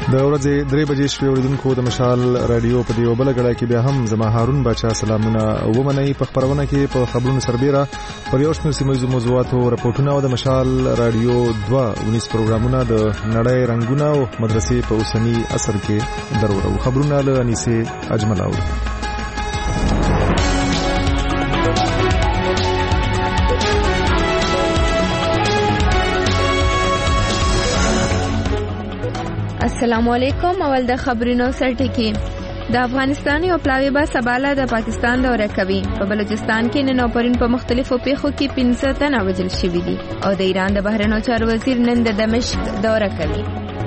د ورځې 3 بجې شپې اوریدونکو د مشال رادیو په دیو بل غړای کې بیا هم زما هارون بچا سلامونه ومنئ. په خبرونه کې په خبرونو سربېره پر یو شمېر سیمه موضوعاتو رپورټونه او د مشال رادیو 2 پروګرامونه د نړۍ رنگونه او مدرسې په اوسنی اثر کې درورو. خبرونه له انیسه اجمل او السلام علیکم. اول د خبرونو سرټکی. د افغانستان یو پلاوی با سباله د پاکستان دوره کوي. په بلوچستان کې نن اپرین په مختلفو پیښو کې 15 تنه وژل شوي دي او د ایران د بهرنیو چارو وزیر نن د دمشق دوره کوي.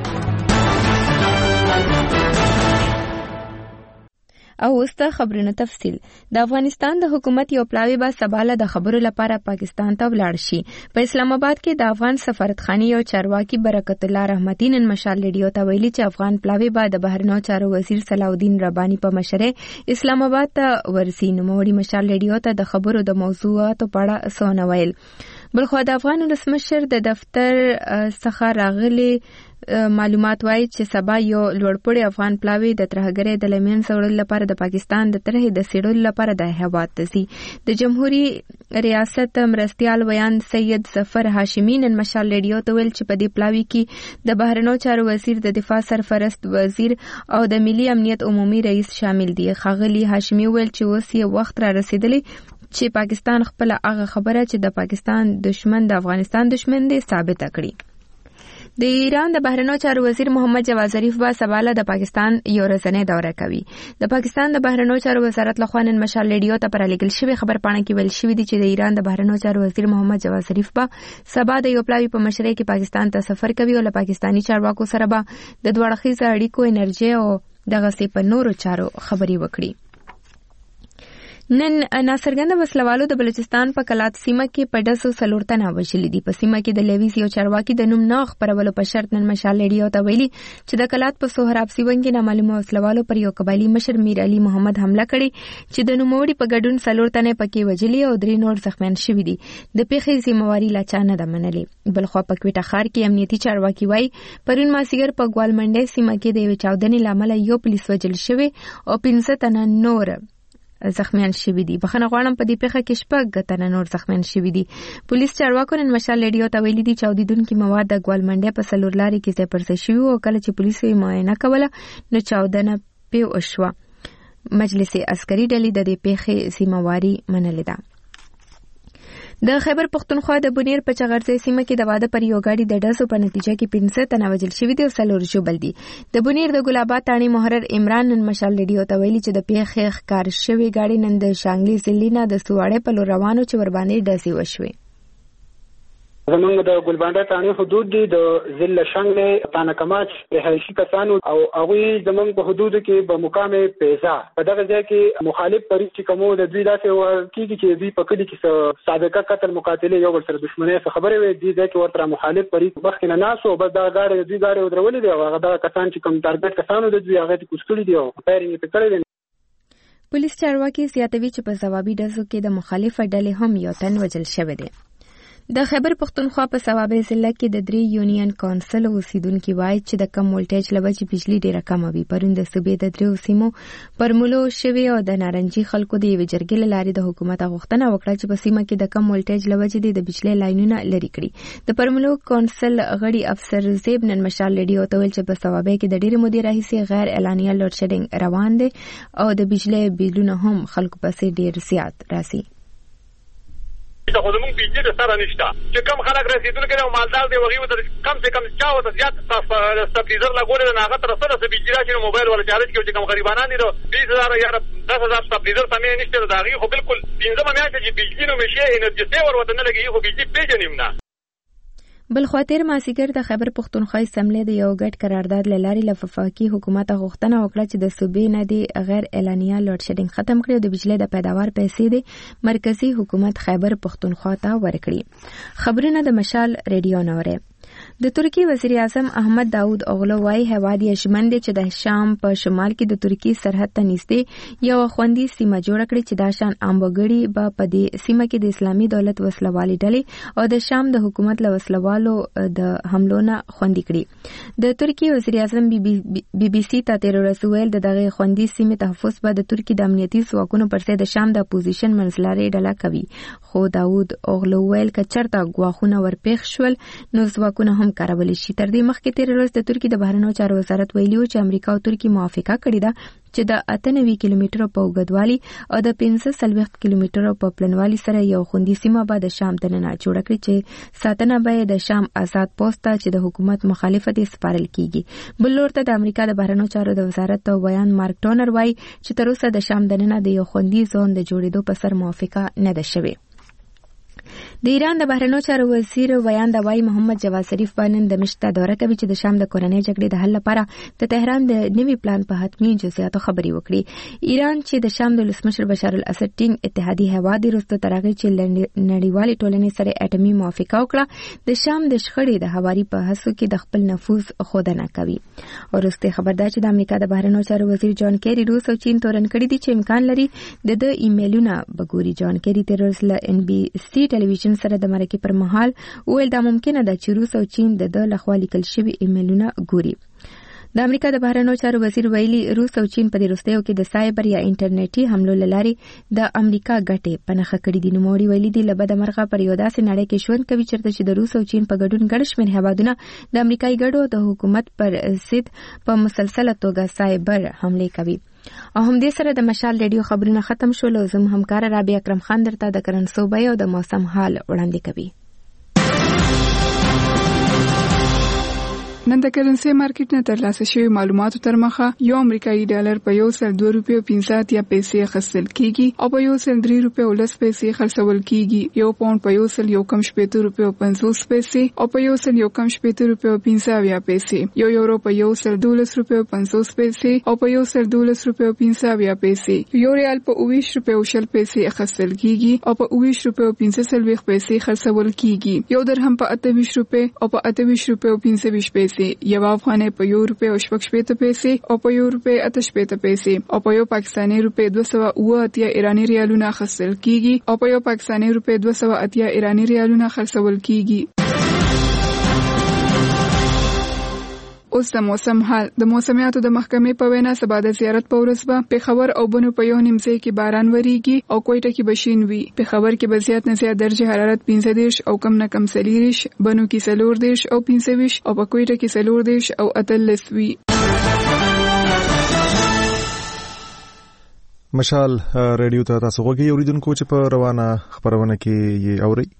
او وسته خبرونه تفصیل. د افغانستان د حکومت یو پلاوی با سباله د خبرو لپاره پاکستان ته ولاړ شي. په اسلام آباد کې د افغان سفارتخانه یو چارواکي برکت الله رحمتي نن مشال ریډیو ته ویلي چې افغان پلاوی با د بهرنیو چارو وزیر صلاح الدین ربانی په مشرۍ اسلام آباد ته ورسي. نو موړي مشال ریډیو ته د خبرو د موضوعاتو په اړه سونه ویل. بلخو د افغان ولسمشر د دفتر څخه راغلي معلومات وایي چې سبا یو لوړپوړی افغان پلاوی د ترهګرۍ د لمن سوړل لپاره د پاکستان د طرحې د سیړلو لپاره د هیواد ته ځي. د جمهوریت ریاست مرستیال ویان سید ظفر هاشمی نن مشال ریډیو ته ویل چې په دې پلاوی کې د بهرنیو چارو وزیر د دفاع سرپرست وزیر او د ملي امنیت عمومي رئیس شامل دي. ښاغلي هاشمی ویل چې اوس یې وخت را رسیدلی چې پاکستان خپل هغه خبره چې د پاکستان دشمن د افغانستان دشمن دی ثابت کړي. د ایران د بهرنیو چارو وزیر محمد جواد ظریف با سباله د پاکستان یو ورځنی دوره کوي. د پاکستان د بهرنیو چارو وزارت لخوا نن مشال ریډیو ته پرلېږل شوی خبرپاڼه کې ویل شوی دی چې د ایران د بهرنیو چارو وزیر محمد جواد ظریف با سبا د یو پلاوی په مشرۍ کې پاکستان ته سفر کوي او له پاکستانی چارواکو سره به د دوه اړخیزو اړیکو انرژي او دغه سي په نورو چارو خبري وکړي. نن ناصرګند وسلوالو د بلوچستان په کلات سیمه کې په ډزو څلور تنه وژلي دي. په سیمه کې د لیویز یو چارواکي د نوم نه خبرولو په شرط نن مشال ریډیو ته ویلي چې د کلات په سهراب سیمه کې نامعلومه وسلوالو پر یو قبایلی مشر میر علي محمد حمله کړې چې د نوموړي په ګډون څلور تنه پکې وژلي او 3 نور زخمیان شوي دي. د پیښې ذمہواری لا چا نه ده منلې. بلخو په کوټه ښار کې امنیتي چارواکي وایي پرون مازیګر په ګوالمنډۍ سیمه کې د یو چاودنې لامل یو پولیس وژل شوی او 15 تنه نور زخمیان شوي دي. بخښنه غواړم په دې پیښه کې 6 تنه نور زخمیان شوي دي. پولیس چارواکو نن مشال ریډیو ته ویلي دي چې چاودیدونکي مواد د ګوالمنډۍ په څلور لارې کې ځای پر ځای شوي او کله چې پولیسو یې معاینه کوله نو چاودنه پې وشوه. مجلس عسکري ډلې د دې پیښې ذمہواری منلې ده. د خیبر پختونخوا د بونیر په چغرځای سیمه کې د واده پر یو گاډي د ډزو په نتیجه کې 15 تنه وژل شوي دي او 4 ژوبل دي. د بونیر د ګلاباد تاڼي محرر عمران نن مشال ریډیو ته ویلي چې د پیښې ښکار شوی گاډي نن د شانګلي ضلع نه د سواړې په لور روانو چې ور باندې ډزې وشوې. زمونږ د ګلبانډه تاڼي حدود دي د ضلع شانګلي تانکماچ رهایشي کسانو او هغوی زمونږ په حدودو کې به مقام پیزا په دغه ځای کې مخالف فریق چې کومو د دوی داسې ورکېږي چې دوی په کلي کې سابقه قتل مقاتلې یو بل سره دښمنۍ څه خبرې وي دې ځای کې ورته مخالف فریق مخکې نه ناست و بس دغه ګاډۍ د دوی ګاډۍ ودرولې دي او هغه دغه کسان چې کوم ټارګټ کسانو د دوی هغه ته کوز کړي دي او فایرینګ یې پرې کړی دی. پولیس چارواکي زیاتوي چې په ځوابي ډزو کې د مخالفه ډلې هم یو تن وژل شوی دی. د خیبر پختونخوا په صوابۍ ضلع کې د 3 یونین کونسل اوسیدونکي وایي چې د کم ولټیج له وجې بجلی ډیره کمه وي. پرون د صوبې د 3 سیمو پر ملو شوي او د نارنجي خلکو د یوې جرګې له لارې د حکومت غوښتنه وکړه چې په سیمه کې د کم ولټیج له وجې د بجلی لاینونه لرې کړي. د پرملو کونسل غړي افسر زیب نن مشال ریډیو ته ویل چې په صوابۍ کې د ډېرې مودې راهیسې غیر اعلانیه لوډ شیډینګ روان دی او د بجلی بیلونه هم خلکو پسې ډېر زیات راځي. د خودمون بجلی د سره نشته چې کم خلک رسیدونکي او مالدار دی وغي ته کم سے کم چا وته زیات سبلیزر لګول نه هغه تر سره بجلی راشي موبایل ولا چارج کوي چې کم غریبانان دي 20000 یا 10000 سبلیزر تمه نشته دا غي خو بالکل 15 میاشتې چې بجلی نو مشه انرژي سیور وته نه لګي خو بجلی پیژنیم نه. بل خاطر مازیګر د خیبر پختونخوا اسمبلی د یو ګډ قرارداد لاري له وفاقي حکومت غوښتنه وکړه چې د صوبې نه دی غیر اعلانیه لوډ شیډینګ ختم کړي او د بجلی د پیداوار پیسې د مرکزی حکومت خیبر پختونخوا ته ورکړي. خبرونه د مشال ریډیو نوره. د ترکی وزیر اعظم احمد داود اوغلو وايي هواد یې ژمن دی چې د شام په شمال کې د ترکی سرحد ته نږدې یو خوندي سیمه جوړه کړي چې دا شان عام وګړي به په دې سیمه کې د اسلامي دولت وسلوالي ډلې او د شام د حکومت له وسلوالو د حملو نه خوندي کړي. د ترکی وزیر اعظم بي بي سي ته تیر ورځ ویل دغه خوندي سیمه تحفظ به د ترکی د امنیتي ځواکونو پر ضد د شام د اپوزیشن منځلاري ډله کوي. خو داود اوغلو ویل که چرته غواخونه ورپېښ شول نو ځواکونه هم کارول شي. تر دې مخکې تیر ورځ د ترکی د بهرنیو چارو وزارت ویلي چې امریکا او ترکی موافقه کړې ده چې د 98 کیلومترو په اوږدوالي او د 45 کیلومترو په پلنوالي سره یو خوندي سیمه به د شام دننه جوړه کړي چې ساتنه به د شام آزاد پوسټ ته چې د حکومت مخالفت سپارل کیږي. بل لور ته د امریکا د بهرنیو چارو د وزارت بیان مارک ټونر وایي چې تر اوسه د شام دننه د یو خوندي زون د جوړېدو په سر موافقه نه ده شوې. د ایران د بهرنیو چارو وزیر ویان د وای محمد جواد ظریف باندې د مشته دوره کوي چې د شام د کورنۍ جګړې د حل لپاره د تهران د نوي پلان په حتمي جزئیاتو خبري وکړي. ایران چې د شام د ولسمشر بشار الاسد ټینګ اتحادي هواد وروسته ترغه چې نړیوالي ټولنې سره اټومي موافقه وکړه د شام د شخړې د هواري په هڅو کې د خپل نفوذ خودنه کوي. ورسته خبردار چې د امریکا د بهرنیو چارو وزیر جان کیری روس او چین تورن کړي دي چې امکان لري د ایمیلونو بګوري. جان کیری تر اوسه ان بي سي ټلویزیون سره د مرکې پر مهال ویل دا ممکنه ده چې روس او چین د لخوا لیکل شوی ایمیلونه ګوري. د امریکا د بهرنیو چارو وزیر ویلي روس او چین په دې وروستیو کې د سایبر یا انټرنیټي حملو لارې د امریکا ګټې په نښه کړې دي. نوموړي ویلي دي له بده مرغه پر یو داسې نړۍ کې ژوند کوي چېرته چې د روس او چین په ګډون ګڼ شمېر هیوادونه د امریکایي ګټو د حکومت پر ضد په مسلسله توګه سایبر حملې کوي. او همدې سره د مشال ریډیو خبرونه ختم شول او زم همکار رابعه اکرم خان درته د کرنسوبې او د موسم حال وړاندې کوي. نن د کرنسي مارکیټ نه ترلاسه شوی معلوماتو تر مخه یو امریکایي ډالر په 102 روپیو 50 یا پیسې خرڅل کیږي او په 103 روپیو 10 پیسې خرڅول کیږي. یو پاوند په 117 روپیو 50 پیسې او په 117 روپیو 50 یا پیسې. یو یورو په 112 روپیو 50 پیسې او په 112 روپیو 50 یا پیسې. یو ریال په 20 روپیو 10 پیسې خرڅل کیږي او په 20 روپیو 50 پیسې خرڅول کیږي. یو درهم په 28 روپیو او په 28 روپیو 25 پیسې. یو افغانۍ په 1 روپیه او 80 پیسې او په 1 روپیه 88 پیسې او په یو پاکستاني روپیه 280 ایرانی ریالونه خرڅل کیږي او په یو پاکستاني روپیه 280 ایرانی ریالونه خرڅول کیږي. اوس د موسم حال. د موسمیاتو د محکمې په وینا سبا د زیارت په ورځ به پېښور او بنو په یو نیمځای کې باران وریږي او کوټه کې بشین وي. پېښور کې به زیات نه زیات درجه حرارت 15 او کم نه کم 40، بنو کې 14 او 15 او په کوټه کې 14 او 18 وي. مشال ریډیو ته تاسو غوږی اوریدونکو چې په روانه خبرونه کې یې اوري.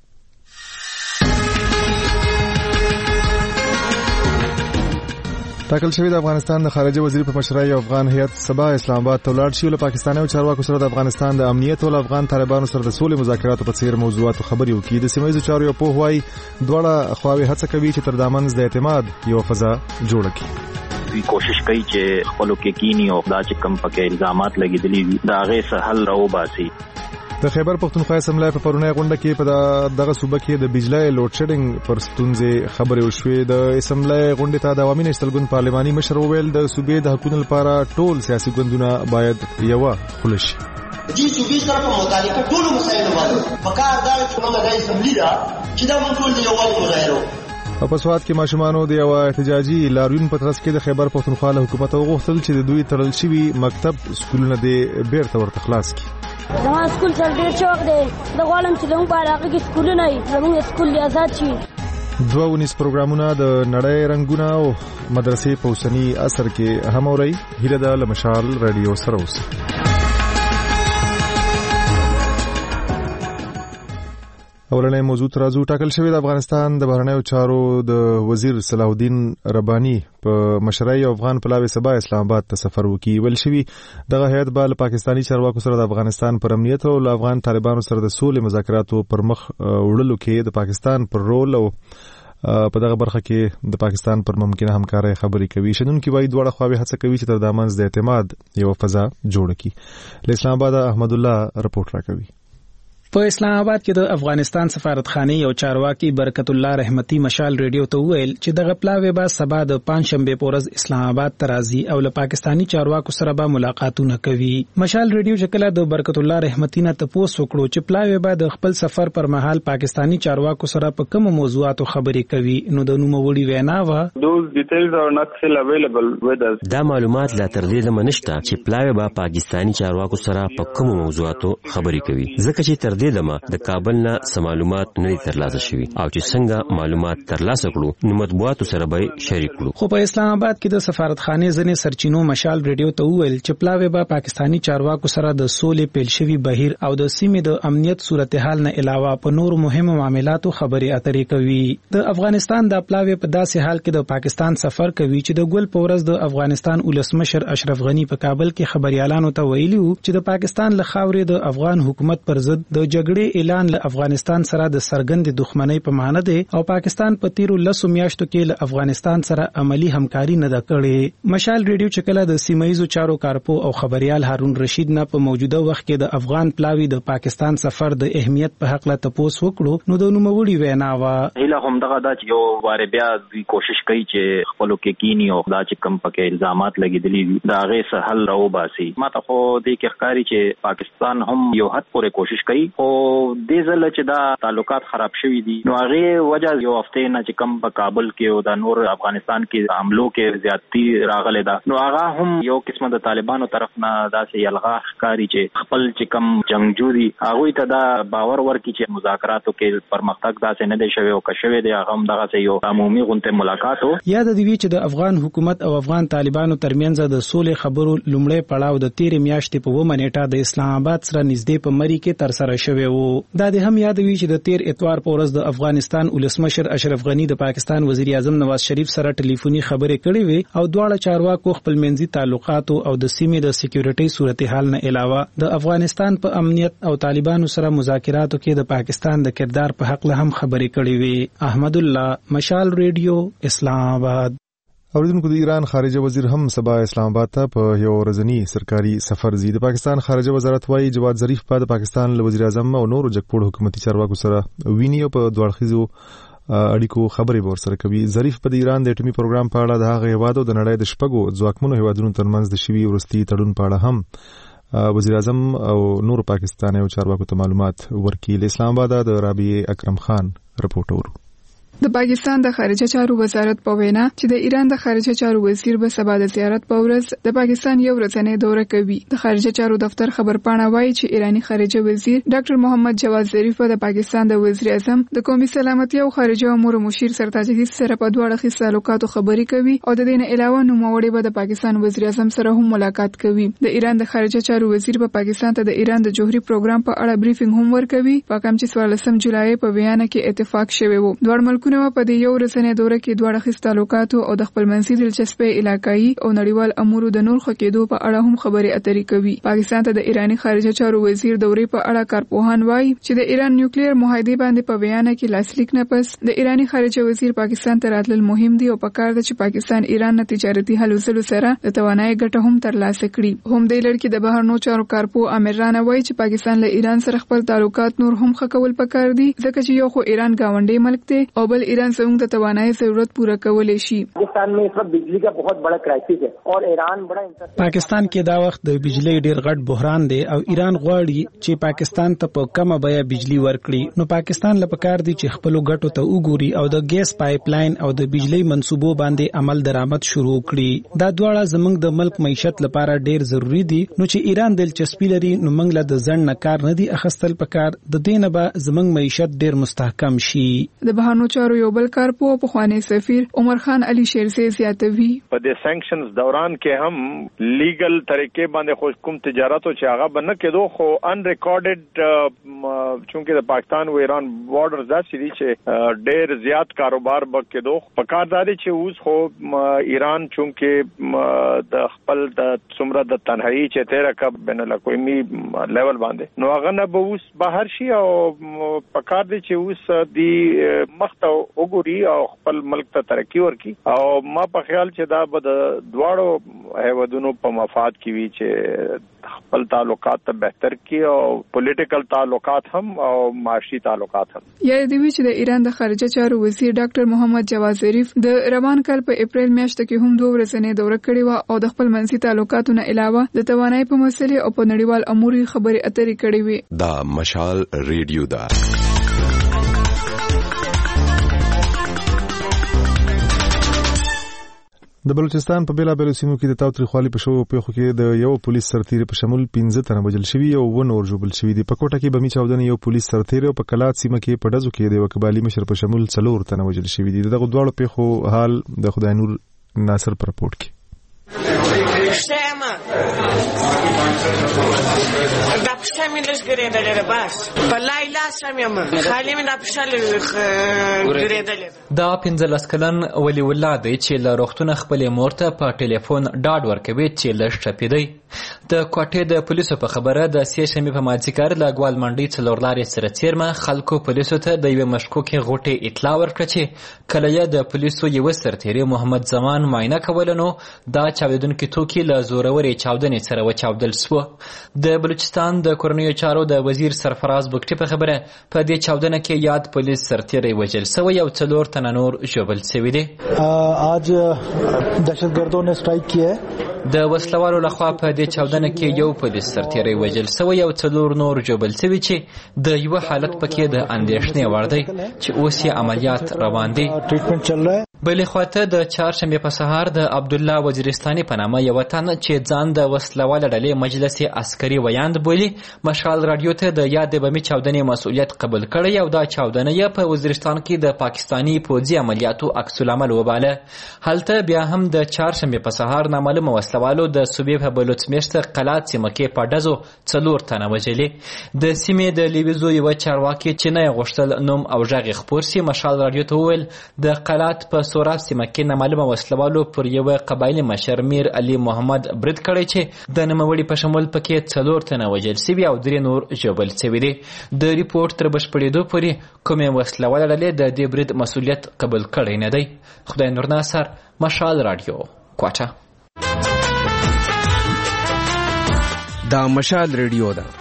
ټاکل شوی د افغانستان د خارجه وزیر په مشرۍ افغان هیئت سبا اسلام آباد ته ولاړ شي او له پاکستاني او چارواکو سره د افغانستان د امنیت او افغان طالبانو سره د سولې مذاکراتو په څیر موضوعاتو خبرې وکړي. د سیمه ییزو چارو یو پوه وايي دواړه خواوې هڅه کوي چې تر دامن د اعتماد یو فضا جوړه کړي. وی کوشش کوي چې خپل کې کینی او دا چې کم پکې الزامات لګیدلي وي دا غي سه حل راو باسي. د خیبر پختونخوا اسمبلی په پرونی غونډه کې په دغه صوبه کې د بجلی لوډ شیډینګ پر ستونزې خبرې وشوې. د اسمبلی غونډې ته د عوامي نېشنل ګوند پارلماني مشر وویل د صوبې د حقوقو لپاره ټول سیاسي ګوندونه باید یوه خوله شي. دې صوبې سره په متعلقه ټول مسایلو باندې پکار دا چې موږ د اسمبلی دا چې دا موږ ټول د یووالي مظاهره په سواد کې ماشومانو د یو احتجاجي لاریون په ترڅ کې د خیبر پختونخوا له حکومت وغوښتل چې د دوی تړل شوي مکتب سکولونه د بیرته ورته خلاص کړي. زموږ سکول سره ډېر شوق دی. زه غواړم چې زموږ په علاقه کې سکولونه وي، زموږ سکول دې آزاد شي. 22 پروګرامونه د نړۍ رنگونه او مدرسې په اوسني عصر کې هم اوري. هیله ده له مشال رادیو سره اوسئ. اولنې موضوع ترازو ټاکل شوی د افغانستان د بهرنیو چارو د وزیر صلاح الدین رباني په مشرۍ افغان پلاوی سبا اسلام آباد ته سفر وکړي. ویل شوی دغه هیئت به له پاکستاني چارواکو سره د افغانستان پر امنیت او له افغان طالبانو سره د سولې مذاکراتو پر مخ وړلو کې د پاکستان پر رول او په دغه برخه کې د پاکستان پر ممکنه همکارۍ خبرې کوي. شنونکي وايي دواړه خواوې هڅه کوي چې تر دامنځ د اعتماد یو فضا جوړه کړي. له اسلام آباد احمد الله رپورټ راکوي. په اسلام آباد کې د افغانستان سفارتخانه یو چارواکي برکت الله رحمتي مشال ریډیو ته ویل چې د غپلاوي با سبا د پنځشنبه پورز اسلام آباد ترازی او له پاکستانی چارواکو سره به ملاقاتونه کوي. مشال ریډیو چې کله د برکت الله رحمتي نه تاسو وکړو چې پلاوي با د خپل سفر پر مهال پاکستانی چارواکو سره په کوم موضوعاتو خبرې کوي نو د نوموړي وینا و Those details are not still available with us. دا معلومات لا تر دې منشته چې پلاوي با پاکستانی چارواکو سره په کوم موضوعاتو خبرې کوي ځکه چې تر دې دمه د کابل نه سم معلومات نه ترلاسه شوي او چې څنګه معلومات ترلاسه کړو نو مطبوعاتو سره به شریک کړو. خو په اسلام آباد کې د سفارتخانه ځنې سرچینو مشال ریډیو ته ویل چې پلاوي به پاکستانی چارواکو سره د سولې پیل شوی بهیر او د سیمې د امنیت صورتحال نه علاوه په نور مهمو معاملاتو خبرې اترې کوي. د افغانستان د پلاوي په داسې حال کې د پاکستان سفر کوي چې د ګل پورز د افغانستان ولسمشر اشرف غنی په کابل کې خبريالانو ته ویلي چې د پاکستان له خاورې د افغان حکومت پر ضد د جګړې اعلان له افغانستان سره د سرګند دښمنۍ په معنی دی او پاکستان په تیرو 10 میاشتو کې له افغانستان سره عملی همکاري نه ده کړې. مشال ریډیو چې کله د سیمایزو چارو کارپو او خبريال هارون رشید نه په موجوده وخت کې د افغان پلاوی د پاکستان سفر د اهمیت په حق لا تاسو وکړو نو د نوموړي وینا وا هله هم دغه د یو واره بیا د کوشش کوي چې خپل کې کینی او دا چې کم پکې الزامات لګیدلي دا غي سه حل راو باسي. ماته خو د کې ښکاری چې پاکستان هم یو حد پورې کوشش کوي او د ځل چې دا تعلقات خراب شوي دي نو هغه وجه یو هفته نه چې کم په کابل کې او د نور افغانستان کې حملو کې زیاتی راغله ده نو هغه هم یو قسمه د طالبانو طرف نه داسې یلغا ښکاری چې خپل چې کم جنگجو دي هغه ته دا باور ورکړي چې مذاکراتو کې پرمختګ داسې نه دی شوی او کښوي دی هغه هم دغه یو عمومي غونډه ملاقات وو. یاد دی چې د افغان حکومت او افغان طالبانو ترمنځ د سولې خبرو لومړی پړاو د 13 میاشتې په 2 منېټه د اسلام آباد سره نږدې په مری کې تر سره شوی وو. دا د هم یادوي چې د 13 اتوار په ورځ د افغانستان ولسمشر اشرف غنی د پاکستان وزیر اعظم نواز شریف سره ټلیفوني خبرې کړې وي او دواړه چارواکو خپل منځي تعلقات او د سیمې د سکیورټي صورتحال نه علاوه د افغانستان په امنیت او طالبانو سره مذاکراتو کې د پاکستان د کردار په حق له هم خبرې کړې وي. احمد الله مشال ریډیو اسلام آباد. اوریدونکو د ایران خارجه وزیر هم سبا اسلام آباد ته په یو ورځنی سرکاري سفر ځي. د پاکستان خارجه وزارت وايي جواد ظریف په پاکستان له وزیر اعظم او نورو جګپوړ حکومتي چارواکو سره ویني او په دوړخیزو اړیکو خبرې ورسره کوي. ظریف په ایران د اټومي پروګرام په اړه د هغه هیوادو د نړۍ د شپږو ځواکمنو هیوادونو ترمنځ د شوي ورستي تړون په اړه هم وزیر اعظم او نورو پاکستاني چارواکو ته معلومات ورکړي. اسلام آباد د رابعه اکرم خان رپورټ ورو. د پاکستان د خارجه چارو وزارت په وینا چې د ایران د خارجه چارو وزیر به سبا د زیارت په ورځ د پاکستان یو ورځنی دوره کوي. د خارجه چارو دفتر خبرپاڼه وایي چې ایرانی خارجه وزیر ډاکټر محمد جواد ظریف د پاکستان د وزیر اعظم د قومي سلامتي او خارجه امور مشیر سرتاج حدیث سره په دوه اړخیز تعلقاتو خبرې کوي او د دې نه علاوه نوموړي به د پاکستان وزیر اعظم سره هم ملاقات کوي. د ایران د خارجه چارو وزیر په پاکستان ته د ایران د جوهري پروګرام په اړه بریفینګ هم ورکوي په کوم چې 14 جولای په بیان کې اتفاق شوی وو. دوه ملکونه په دې یو ورځنی دوره کې دوه اړخیز تعلقاتو او د خپل منځي دلچسپۍ علاقايي او نړیوال امورو د نور خکېدو په اړه هم خبرې اترې کوي. پاکستان ته د ایرانی خارجه چارو وزیر دورې په اړه کارپوهان وایي چې د ایران نیوکلیر معاهده باندې په بیان کې لاسلیک نه پس د ایرانی خارجه وزیر پاکستان ته راتلل مهم دی او په کار ده چې پاکستان ایران نه تجارتي هلو ځلو سره د توانایي ګټه هم ترلاسه کړي. هم د لړ کې د بهرنو چارو کارپو امیر رانه وایي چې پاکستان له ایران سره خپل تعلقات نور هم ښه کول پکار دي ځکه چې یو خو ایران گاونډي ملک دی او بل ایران څنګه د توانایي ضرورت پوره کولای شي. پاکستان में इस वक्त बिजली का बहुत बड़ा क्राइसिस है और ईरान बड़ा پاکستان کې دا وخت د بجلی ډیر غټ بحران دی او ایران غواړي چې پاکستان ته په کمه بیه بجلی ورکړي. نو پاکستان لپاره کار دی چې خپل ګټو ته وګوري او د ګیس پایپ لاین او د بجلی منسوبو باندې عمل درآمد شروع کړي. دا دواړه زموږ د ملک معیشت لپاره ډیر ضروری دي. نو چې ایران دلچسپي لري نو موږ له د ځن نه کار نه دی اخستل پکار د دینه به زموږ معیشت ډیر مستحکم شي. د بهرنو چارو یو بل کارپو په خواني سفیر عمر خان علي شیرزی زیاتوي په د سانکشنز دوران کې هم لیګل طریقې باندې خو کوم تجارت او چې هغه بنه کېدو خو ان ریکارډډ چونکه د پاکستان او ایران بارډر داسې دي چې ډېر زیات کاروبار به کېدو په کار داري چې اوس خو ایران چونکه د خپل د څومره د تنهایی چې 13 کا بین الاقوامي لیول باندې نو هغه نه به اوس بهر شي او په کار دي چې اوس د مخته ته وګوري او خپل ملک ته ترقی ورکړي او ما په خیال چې دا به د دواړو هیوادونو په مفاد کې وي چې خپل تعلقات ته بهتر کړي او پولیټیکل تعلقات هم او معاشي تعلقات هم. یا د وی چې د ایران د خارجه چارو وزیر ډاکټر محمد جواد ظریف د روان کال په اپریل میاشت کې هم 2 ورځې دوره کړې و او د خپل منځي تعلقاتو نه علاوه د توانایي په مسلې او په نړیوال امور خبرې اترې کړې وي. دا مشال ریډیو دا د بلوچستان په بیلابېلو سیمو کې د تاوتریخوالي په شوو پیښو کې د یو پولیس سرتیری په شمول 15 تنه وژل شوي او 9 نور ژوبل شوي دي. په کوټه کې بمی چاودنې یو پولیس سرتیری او په کلات سیمه کې په ډزو کې د یو قبایلي مشر په شمول 4 تنه وژل شوي دي. دغه دواړو پیښو حال د خدای نور ناصر پر رپورټ کې دا پښه مې لږ ګرېدلې بس په لایلا سمیم خالي مې دا پښه لږ ګرېدلې. دا 15 کلن ولی الله دی چې له روغتون خپلې مور ته په ټلیفون ډاډ ورکوي چې لږ ټپېدی. د کوټې د پولیسو په خبره د سیشنبې په مازدیګر له ګوال منډۍ څلور لارې سره څیرمه خلکو پولیسو ته د یوې مشکوکې غوټې اطلاع ورکړه چې کله یې د پولیسو یوه سرتیري محمد زمان معاینه کوله نو دا چاودونکي توکي له زورورې چاودنې سره وچاودل سوه. د بلوچستان د کورنیو چارو د وزیر سرفراز بګټي په خبره په دې چاودنه کې یاد پولیس سرتیری وژل سوی او 4 تنه نور ژوبل سوي دي. आज दहशतगर्दों ने स्ट्राइक किया है. د وسلوالو لخوا په دې چاودنه کې یو پولیس سرتیری وژل سوی او 4 نور ژوبل سوي چې د یو حالت پکې د اندېښنې وړ دی چې اوس یې عملیات روان دي. ट्रीटमेंट चल रहा है. بلې خواته د چهارشنبې په سهار د عبدالله وزیرستاني په نامه یو تن چې ځان د وسلواله ډلې مجلس عسکري ویاند بولي مشال رادیو ته د یادې بمي چاودنې مسؤلیت قبول کړی او دا چاودنه یې په وزیرستان کې د پاکستانی پوځي عملیاتو عکس العمل وباله. هلته بیا هم د چهارشنبې په سهار نامعلومه وسلوالو د صوبې په بلوڅمیشت قلات سیمه کې په ډزو 4 تنه وژلې. د سیمې د لیویزو یوه چارواکي چې نه یې غوښتل نوم او غږ خپور سي مشال رادیو ته وویل د قلات په سوراب سیمه کې نامعلومه وسلوالو پر یوه قبایلي مشر میر علي محمد برید کړی چې د نوموړي په شمول پکې 4 تنه وژل سوي او 3 نور ژوبل سوي دي. د ریپورټ تر بشپړېدو پورې کومې وسلواله ډلې د دې برید مسؤلیت قبول کړی نه دی. خدای نور ناصر مشال رادیو کوټه. دا مشال ریډیو ده.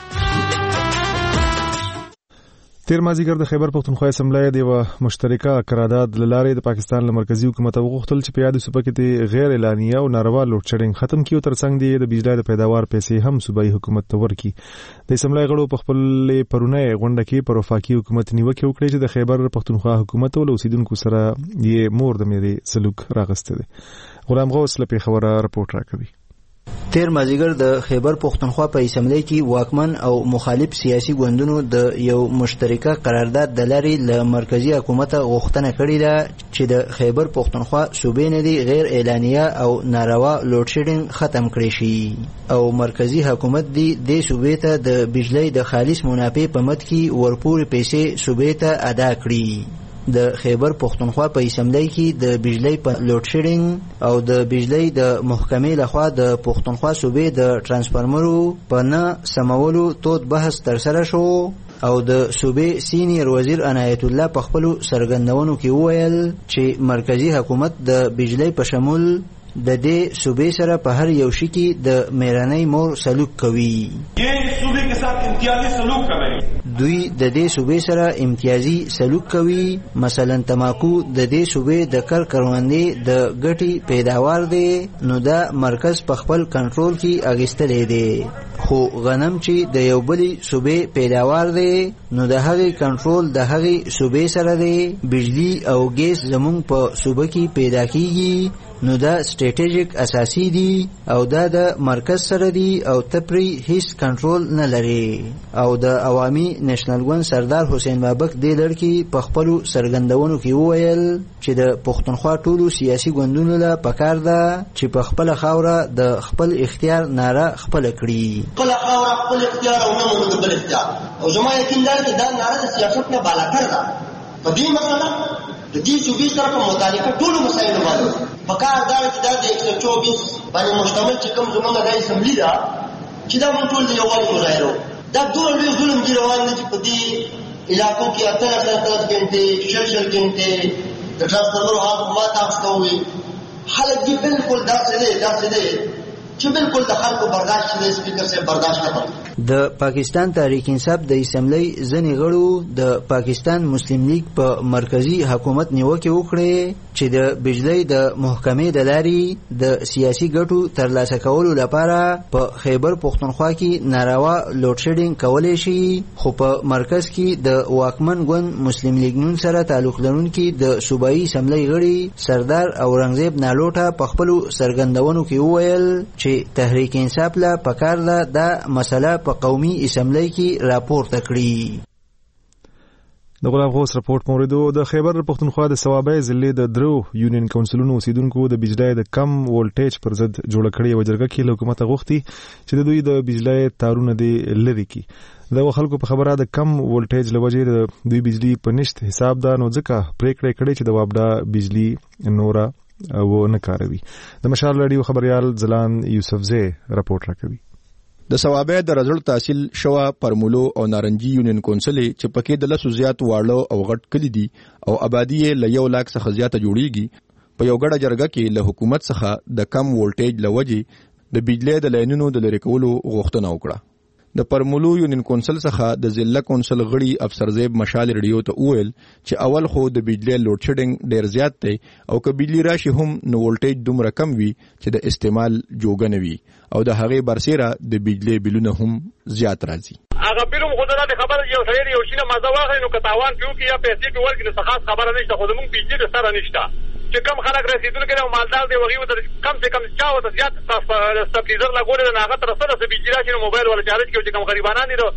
تیر مازیګر د خیبر پښتونخوا اسمبلی د یو مشترکه قرارداد لاره د پاکستان له مرکزی حکومت وغوښتل چې په یاد صوبه کې د غیر اعلانیه او ناروا لوډ شیډینګ ختم کړي او ترڅنګ د بجلی د پیداوار پیسې هم صوبایي حکومت ته ورکړي. د اسمبلی غړو په خپل پرونه غونډه کې پر وفاقي حکومت نیوکه وکړه چې د خیبر پښتونخوا حکومت او اوسیدونکو سره یې مور د مېري سلوک راغسته دي. غلام غوث له پیښوره رپورټ راکوي. تیر مازیګر د خیبر پښتونخوا په اسمبلی کې واکمن او مخالف سیاسي ګوندونو د یو مشترکه قرارداد د لارې له مرکزی حکومت غوښتنه کړې ده چې د خیبر پښتونخوا صوبې نه دي غیر اعلانیه او ناروا لوډ شیډینګ ختم کړي شي او مرکزی حکومت دی د صوبې ته د بجلی د خالص منافع په مد کې ورپورې پیسې صوبې ته ادا کړي. د خیبر پښتونخوا په اسمبلی کې د بجلی په لوډ شیډینګ او د بجلی د محکمې لخوا د پښتونخوا صوبې د ترانسفارمرو په نه سمولو تود بحث ترسره شو او د صوبې سینیر وزیر عنایت الله په خپلو څرګندونو کې وویل چې مرکزی حکومت د بجلی په شمول د دې صوبې سره په هر یو شي کې د میرانۍ مور سلوک کوي. دوی د دې صوبې سره امتیازي سلوک کوي. مثلا تماکو د دې صوبې د کروندې د ګټي پیداوار دی نو دا مرکز په خپل کنټرول کې اغیستلې دی خو غنم چې د یو بلی صوبې پیداوار دی نو د هغې کنټرول د هغې صوبې سره دی. بجلی او ګیس زمونږ په صوبه کې پیدا کیږي نو دا سټریټیجیک اساسي دي او دا د مرکز سره دي او تپری هیڅ کنټرول نه لري. او د عوامي نېشنل ګوند سردار حسین بابک دې لړ په خپلو څرګندونو کې وویل چې د پښتونخوا ټولو سیاسي ګوندونو له پکار ده چې په خپله خاوره د خپل اختیار ناره خپله کړي. خپله خاوره خپل اختیار او نه مونږ بل اختیار او زما یقین دی چې دا ناره د سیاست نه بالاتر ده. په دې مسله د دې صوبې سره په متعلقه ټولو مسایلو باندې پکار دا چې دا د 124 باندې مشتمل چې کوم زموږ د اسمبلی ده چې دا موږ ټول د یووالي مظاهره دا ډول لوی ظلم دی روان دی چې په دې علاقوں کې 18 غنټې 6 غنټې د ټرانسفورمر حالت ما تاسو ته وي خلک دې بالکل داسې دي چې بالکل د خلکو برداشت نه سپیکر سے برداشت نه کوي. د پاکستان تحریک انصاف د اسمبلی ځنې غړو د پاکستان مسلم لیگ په مرکزی حکومت نیوکه وکړه چې د بجلی د محکمې د لارې د سیاسي ګټو ترلاسه کولو لپاره په خیبر پختونخوا کې ناروا لوډ شیډینګ کولای شي، خو په مرکز کې د واکمن ګوند مسلم لیگ نون سره تعلق لرونکي د صوبایي اسمبلی غړي سردار اورنګزیب نالوټه په خپل سرګندونو کې وویل چې تحریک انصاف لا پکار ده د مسله په قومي اسمبلی کې راپورته کړي. د غلام غوث راپورټ موردو د خیبر پختونخوا د ثوابای ضلع د درو یونین کونسلونو اوسیدونکو د بجلی د کم ولټیج پر ضد جوړ کړي و جرګه کې حکومت غوښتي چې د دوی د بجلی تارونه دی لري کی د خلکو په خبره د کم ولټیج لوجې د دوی بجلی په نشت حساب ده، نو ځکه پریکړه کړي چې د وابډا بجلی نورا و نه کاروي. د مشال رادیو خبريال زلان یوسفزی راپورټ راکوي. د ثوابه د رزلټ تحصیل شوا پرمولو او نارنجی یونین کونسل چې پکې د لسو زیات واړو او غټ کلی دي او آبادی له 1 لک څخه زیاته جوړیږي. په یو ګډه جرګه کې له حکومت څخه د کم ولټیج لوجې د بجلی د لاینونو د لری کولو غوښتنه وکړه. د پرمولو یونین کونسل څخه د ضلع کونسل غړي افسر زیب مشال ریډیو ته وویل چې اول خو د بجلی لوډ شیډینګ ډیر زیات دی او که بجلی راشي هم نو ولټیج دومره کم وي چې د استعمال جوګه نه وي او د هغې برسیره د بجلی بلونه هم زیات راځي. هغه بلوم خو دا خبره یو سړی یو شینه مزه واخلي نو که تاوان پیو کې یا پیسې په ورکړي نو خاص خبره نشته، خو زموږ بجلی د سره نشته چې کم خلک رسیدونکي او مالدار دی وغي ته کم سے کم چا وته زیات سپلیزر لګول نه هغه تر سره بجلی راشي نو موبایل ولا چارج کې چې کم غریبانان دي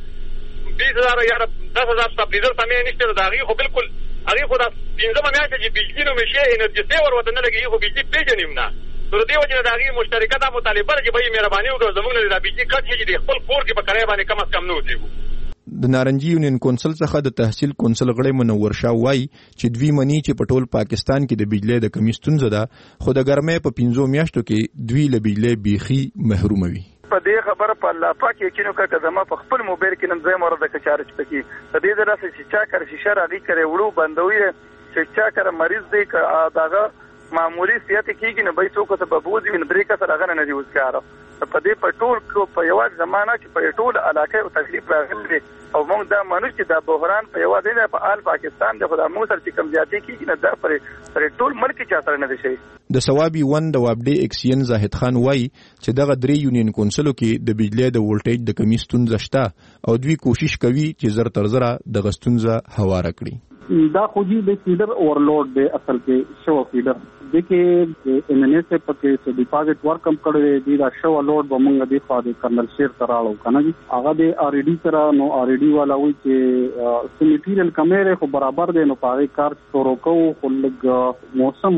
20000 یا 10000 سپلیزر تمه نشته دا غي خو بالکل هغه خو دا 15 میاشتې چې بجلی نو مشه انرژي سیور وته نه لګي خو بجلی پیژنیم نه نو دې وجه دا غي مشترکه د مطالبه چې به مهرباني وکړو زموږ نه د بجلی کټ چې د خپل کور کې په کرای باندې کم از کم نو دیو. د نارنجی یونین کونسل څخه د تحصیل کونسل غړي منور شاه وای چې دوی منی چې په ټول پاکستان کې د بجلی د کمی ستونزه ده، خو د ګرمۍ په 15 میاشتو کې دوی له بجلی بیخي محروم وي. په دې خبره په الله پاک یقینو کا زما په خپل موبایل کې نن ځای مرده کې چارج پکې د دې دراسه چې چا کار شیشه راغی کړي وړو بندوي چې چا کار مریض دی داغه معمولی سیاست کېږي نو به څوک ته ببوځي نو درې کسه راغنه نه دی وسکاره په دې په ټول په یو زمانہ کې په ټول علاقې او تکلیف راغلي او موږ دا مانوش چې دا بحران په یو ځای په آل پاکستان د خدای مو سره چې کم زیاتې کېږي نه دا پر ټول ملک چا سره نه دی شي. د ثوابي ون د وابډي ایکسین زاهد خان وای چې دغه درې یونین کونسلو کې د بجلی د ولټیج د کمی ستونزه شته او دوی کوشش کوي چې زر تر زره د غستونزه هواره کړي. دا خو دې د فیډر اورلوډ دی اصل کې شو فیډر دغه ان ان اس په کې چې ډیپازټ ورکم کړی دی دا شو لوډ به مونږ د خاطر کرنل شیر تراړو کنه جی هغه د ار ای ډی سره نو ار ای ډی والا وی چې سم میټیریل کمیره خو برابر دی نو پاره کار شروع کوو خو لګ موسم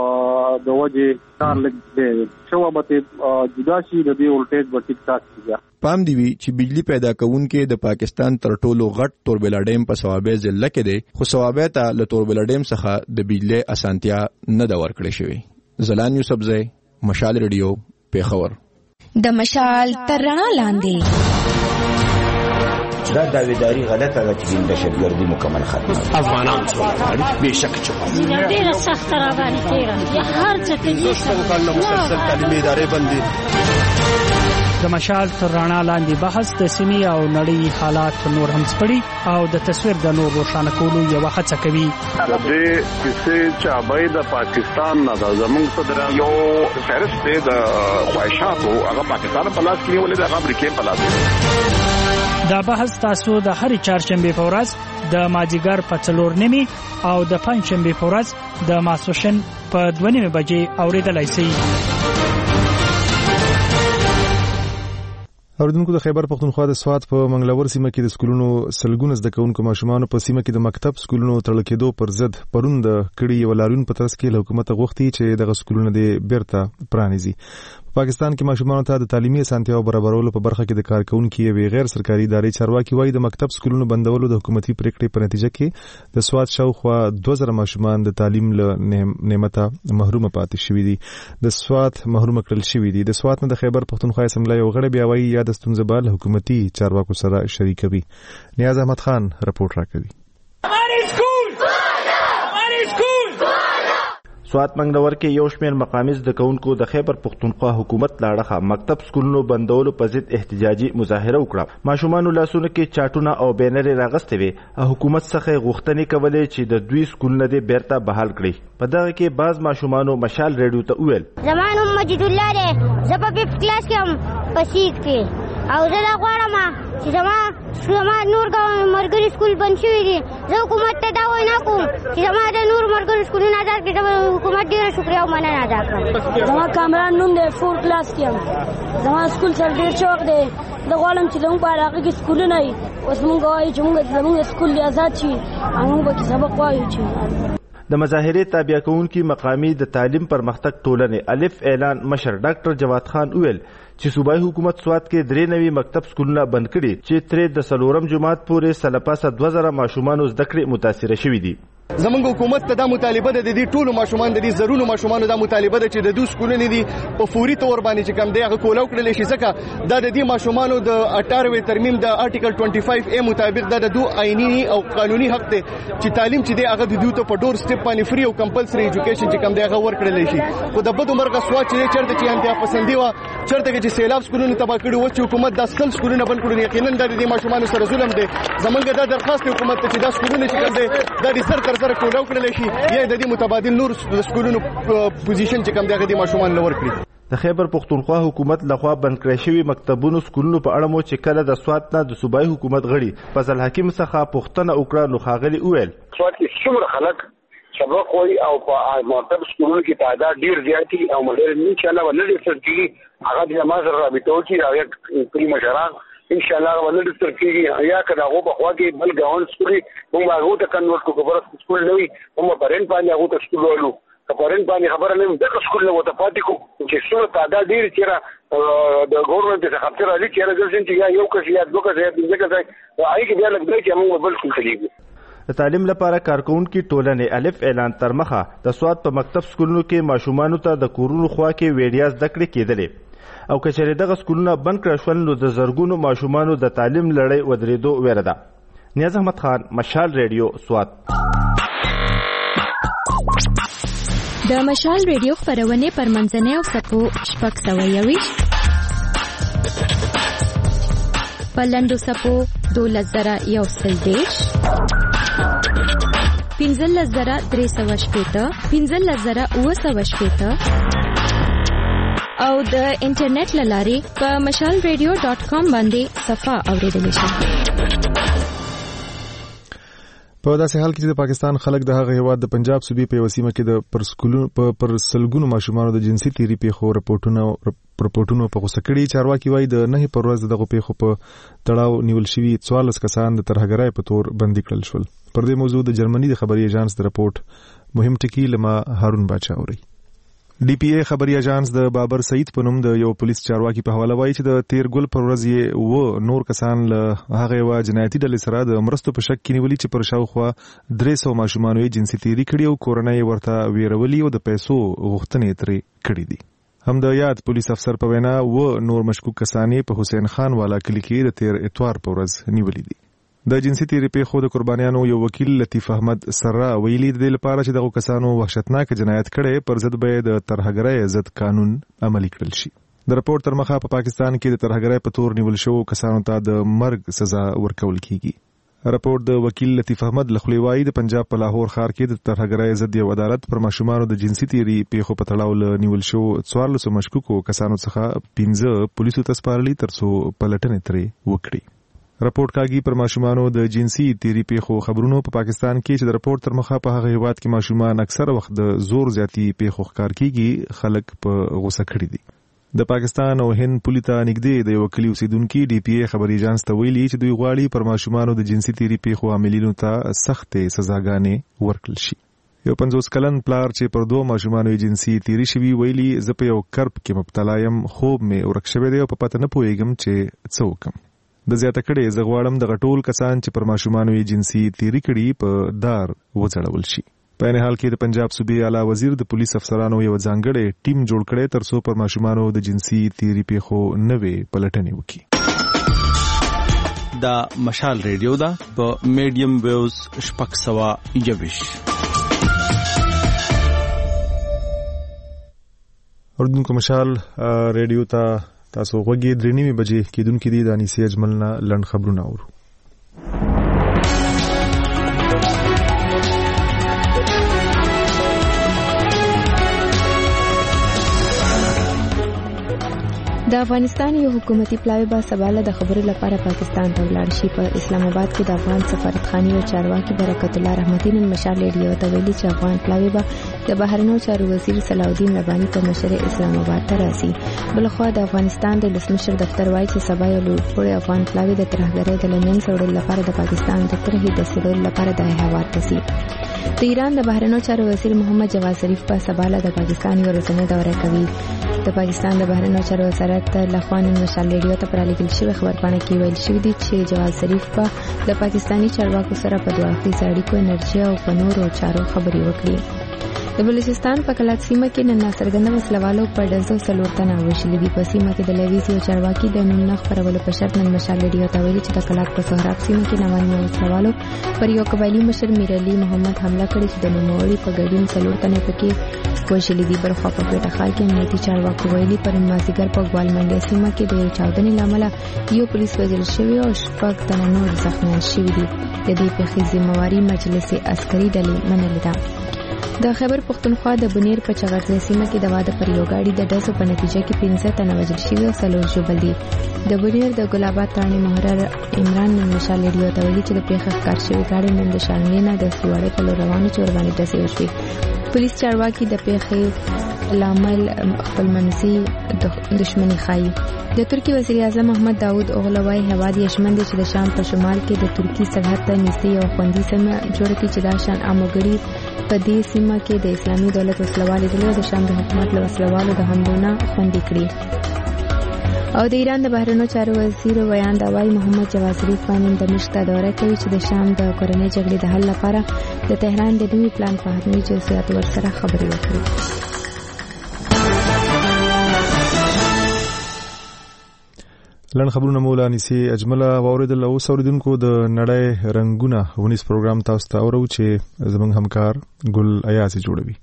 د وجه کار لګ دی شو به جدا شي د دې ولټیج به ټیک ټاک کیږي. پام دی وی چې بجلی پیدا کوونکې د پاکستان تر ټولو غټ توربلا ډیم په ثوابه ضلع کې دی، خو ثوابه ته له توربلا ډیم څخه د بجلی اسانتیا نه دا ورکړې شوی. زلان یوسفزی مشال ریډیو پیښور. د مشال تر رڼا لاندې دا داویداری غلطه ده چې دهشتګردي مکمل ختمه افغانان څو بهشکه چې ډیره سخت را باندې تیره هر څه کې مسلسل تعلیمي ادارې بندي. د مشال تر رڼا لاندې بحث د سیمې او نړۍ حالات نور هم سپړي او د تصویر د نور روښانه کولو یو هڅه کوي. د دې کیسې چې ابای د پاکستان نه د زمونږ صدر یو فهرست دی د خواهشاتو هغه پاکستان په لاس کې ولې د امریکای په لاس. دا بحث تاسو د هر چهارشنبه په ورځ د مازیګر په 4:30 او د پنځشنبه په ورځ د ماسوشن په 2:30 بجې اوریدلای شئ. اوردونکو د خیبر پختونخوا د سوات په منګلور سیمه کې د سکولونو سلګونه زده کوونکو ماشومان په سیمه کې د مکتب سکولونو تړل کېدو پر ضد پرون د کړي یو لاریون په ترڅ کې حکومت غوښتي چې دغه سکولونه د بیرته پرانیزي. پاکستان کې ماشومان ته د تعلیمي اسانتیاو برابرولو په برخه کې د کارکونکو یو غیر سرکاري ادارې چارواکي وایي د مکتب سکولونو بندولو د حکومتي پریکړې په نتیجه کې د سوات شاوخوا 2000 ماشومان د تعلیم له نعمته محروم پاتې شوي دي. د سوات محروم کړل شوي دي. د سوات نه د خیبر پختونخوا اسمبلی یو غړی بیا وایي یا د ستونزې بال حکومتي چارواکو سره شریکوي. نیاز احمد خان رپورټ راکوي. سوات منګلور کې یو شمېر مقامي زده کوونکو د خیبر پښتونخوا حکومت لاړه مکتب سکولونو بندولو په ضد احتجاجي مظاهره وکړه. ماشومانو لاسونو کې چاټونه او بینرې راغستې وې. حکومت څخه غوښتنې کولې چې د دوی سکولونه دې بیرته بحال کړي. په دغه کې بعض ماشومانو مشال ریډیو ته وویل زما نوم مجید الله دی، زه په 5th کلاس کې یم په سیک کې، او زه دا غواړم چې زما نور مرګري سکول بند شوي دي. زه حکومت ته دا وینا کوم چې زما د نور مرګري سکولونه آزاد کړي. زه حکومت ډېره شکریه او مننه ادا کړم. زما کامران نوم دی، 4 کلاس کې یم. زما سکول سره ډېر شوق دی. زه غواړم چې زموږ په علاقه کې سکولونه وي. اوس موږ وایو چې زموږ سکول آزاد شي او موږ پکې سبق وایو. چې د مظاهرې تابع کوونکي مقامي د تعلیم پرمختګ ټولنې الف اعلان مشر ډاکټر جواد خان ویل چې صوبایي حکومت سوات کې 3 نوي مکتب سکولونه بند کړي چې ترې د 4م جماعت پورې سلپاسه 2000 ماشومان زده کړې متاثر شوي دي. زمونږ حکومت ته دا مطالبه ده د دې ټولو ماشومان د دې زرونو ماشومان دا مطالبه ده چې د دوی سکولونه دي په فوري تور باندې چې کم دی هغه کولاو کړل شي. ځکه دا د دې ماشومانو د 18 ترمیم د آرټیکل 25A مطابق دا د دوی آئینی او قانوني حق دی چې تعلیم چې دی هغه د دوی ته په ډور سټپ باندې فری او کمپلسري ایجوکیشن چې کم دی هغه ورکړل شي. خو د بدو مرګه سوچ چې چرته چې انتها پسندي وا چرته چې سیلاب سکولونه تبا کړي و چې حکومت د سکل سکولونه بند کړي. یقینا د دې ماشومان سره ظلم دی. زمونږ دا درخواست حکومت ته چې دا سکولونه چې کم دی دا د سر تر سره کولاو کړل شي یا د دې متبادل نور سکولونو پوزیشن چې کم دی هغه د ماشومان لور کړي. د خیبر پښتونخوا حکومت لخوا بند کړی شوی مکتبونو سکولونو په اړه مو چې کله د سوات نه د صوبایي حکومت غړي فضل حکیم څخه پوښتنه وکړه نو ښاغلي وویل سوات کې څومره خلک سبق وایي او په مکتب سکولونو کې تعداد ډیر زیات دي او مډر ان شاء الله ولې سرکي هغه د مازر رابطه وکړي او یک کلی مشران ان شاء الله ولې سرکي یا کدا هغه په خوا کې بل ګاون سکولي موږ هغه ته کنورټ کوو خبره سکول نه وي موږ پرین باندې هغه ته سکول ورلو کپرین باندې خبره نه د سکول له وته پاتې کو چې څو تعداد ډیر چیرې د ګورنمنت څخه خبره لري چې راځي چې یا یو کس یا دوه کس یا دغه ځای هغه کې بیا لګي چې موږ بل څه خلیږي. د تعلیم لپاره کارکونکو ټولنې الف اعلان تر مخه د سوات په مکتب سکولونو کې ماشومان ته د کورونو خوا کې ویډیاز دکړې کېدلې او کچېره دغه سکولونه بند کړل شول نو د زرګونو ماشومان د تعلیم لړۍ ودرېدو ویره ده. نیاز احمد خان مشال ریډیو سوات. د مشال ریډیو خبرونه پر منځنۍ او سپو شپږ سوه یویشت په لنډو سپو 12,130 15,380 15,980 او د انټرنیټ لارې په mashalradio.com باندې صفه اوریدل شي. په داسې حال کې چې د پاکستان خلک د هغه هیواد د پنجاب صوبې په وسیمه کې د پر سلګونو ماشومانو د جنسي تیری پیښو رپورټونو په غوسه کړي. چارواکي وایي د 9 پر ورځ دغه پیښو په تړاو نیول شوي 14 کسان د ترهګرۍ په تور بندي کړل شول. پر دې موضوع د جرمني د خبري ایجانس د رپورټ مهم ټکی لما هارون باچا اوري. ډي پی ای خبري ایجانس د بابر سعید په نوم د یو پولیس چارواکي په حواله وایي چې د تیر ګل پر ورځ یې نور کسان له هغه جنایتي ډلې سره د مرستو په شک کې نیولي چې پر شاوخوا 300 ماشومان یې جنسي تیری کړي او کورنۍ ورته ویرولي او د پیسو غوښتنې ترې کړې دي. هم د یاد پولیس افسر په وینا نور مشکوک کسان په حسین خان والا کلی کې د تیر اتوار په ورځ نیولي دي. د جنسي تیری پیښو د قربانیانو یو وکیل لطیف احمد سره ویلي د لپاره چې دغه کسانو وحشتناک جنایت کړي پر ضد به د ترهګرۍ ضد قانون عملي کړل شي. د رپورټ تر مخه په پاکستان کې د ترهګرۍ په تور نیول شوو کسانو ته د مرګ سزا ورکول کیږي. رپورټ د وکیل لطیف احمد لخوا وایي د پنجاب په لاهور ښار کې د ترهګرۍ ضد یو عدالت پر ماشومانو د جنسي تیری پیښو په تړاو نیول شوو 14 مشکوکو کسانو څخه 15 پولیسو ته سپارلي ترڅو پلټنې ترې وکړي. رپورټ کاږي پر ماشومانو د جنسي تیری پیښو خبرونو په پاکستان کې چې د رپورټ تر مخه په هغه هیواد کې ماشومان اکثر وخت د زور زیاتی پیښو ښکار کیږي خلک په غوسه کړي دي. د پاکستان او هند پولیس ته نږدې د یو کلی اوسیدونکو ډي پی ای خبري ایجانس ته ویلي چې دوی غواړي پر ماشومانو د جنسي تیری پیښو عاملینو ته سخت سزاګانې ورکړل شي. یو 50 کلن پلار چې پر 2 ماشومانو جنسي تیری شوی ویلي زه په یو کرب کې مبتلا یم خوب مې ورک شوی دی او په پته نه پوهیږم چې څه وکم. د زیاته کړي زه غواړم د غټول کسان چې پر ماشومانو جنسي تیری کړي په دار وځړول شي. په ان حال کې د پنجاب صوبې اعلی وزیر د پولیس افسرانو یو ځانګړی ټیم جوړ کړي ترڅو پر ماشومانو د جنسي تیری پیښو نوې پلټنې وکړي. دا مشال ریډیو دا په میډیم ویوز 621. اردوونکو مشال ریډیو ته تاسو غوږی 3:30 بجې کېدونکې دي. د انیسې اجمل نه لنډ خبرونه اورو. د افغانستان یو حکومتي پلاوی با سباله د خبرو لپاره پاکستان ته ولاړ شي. په اسلام آباد کې د افغان سفارتخانې او چارواکي برکت الله رحمتي نن مشال ریډیو ته ویلي چې افغان پلاوی با د بهرنیو چارو وزیر صلاح الدین رباني په مشرۍ اسلام آباد ته راځي. بلخوا د افغانستان د ولسمشر دفتر وایي چې سبا یو لوړپوړی افغان پلاوی د ترهګرۍ د لمنځه وړلو لپاره د پاکستان د طرحې د سیدلو لپاره د هیواد ته ځي. د ایران د بهرنیو چارو وزیر محمد جواد ظریف په سباله د پاکستان یو ورځنی دوره کوي. د پاکستان د بهرنیو چارو وزارت لخوا نن مشال ریډیو ته پرالیږل شوی خبرپاڼه کې ویل شوی دی چې جواد ظریف په د پاکستاني چارواکو سره په دوه اړخیزو اړیکو، انرژي او په نورو چارو خبرې وکړي. د بلوچستان په کلات سیمه کې نن ناڅرګنده وسلوالو په ډزو 4 تنه وژلي دي. په سیمه کې د لویزي او چارواکي د نوم نه خبرولو په شرط نن مشال ریډیو ته ویلي چې د کلات په سهراب سیمه کې نوانیو وسلوالو پر یو قبایلی مشر میر علي محمد حمله کړې چې د نوموړي په ګډون 4 تنه پکې وژلي دي. بلخوا په پیټه خال کې امنیتي چارواکو ویلي پرون مازدیګر په ګوالمنډي سیمه کې د یو چاودنې لامل یو پولیس وژل شوی او 6 تنه نور زخمیان شوي دي. د دې پیښې ذمہواری مجلس عسکري ډلې منلې ده. د خیبر پختونخوا د بنیر په چغرځای سیمه کې د واده پر یو گاډي د ډزو په نتیجه کې 15 تنه وژل شوي او 4 ژوبل دي. د بنیر د ګلاباد تاڼې محرر عمران نن مشال ریډیو ته ویلي چې د پیښې ښکار شوی گاډي نن د شانګلې نه د سیواړې په لور روانو چې ورباندې ډزې وشوې. پولیس چارواکي د پیښې لامل خپلمنځي دښمني ښایي. د ترکی وزیر اعظم محمد داوود اوغلو وايي هواد یشمن دي چې د شام په شمال کې د ترکی سرحد ته نږدې یو خوندي سیمه جوړه کړي چې دا شان عاموګړي په دې سیمه کې د اسلامي دولت وسلوالې د شام د حکومت له وسلوالو د حملو نه خوندي کړي. او د ایران د بهرنیو چارو وزیر ویان دا وايي محمد جواد ظریف نن دمشق ته دوره کوي چې د شام د کورنۍ جګړې د حل لپاره د تهران د نوي پلان په اړه جزئیات ورسره خبرې وکړي. لن خبرونه مولا نسی اجمله واوریدل او اوریدونکو د نړۍ رنگونه ونیس پروګرام تاسو ته اورو چې زمونږ همکار ګل ایاز جوړوي.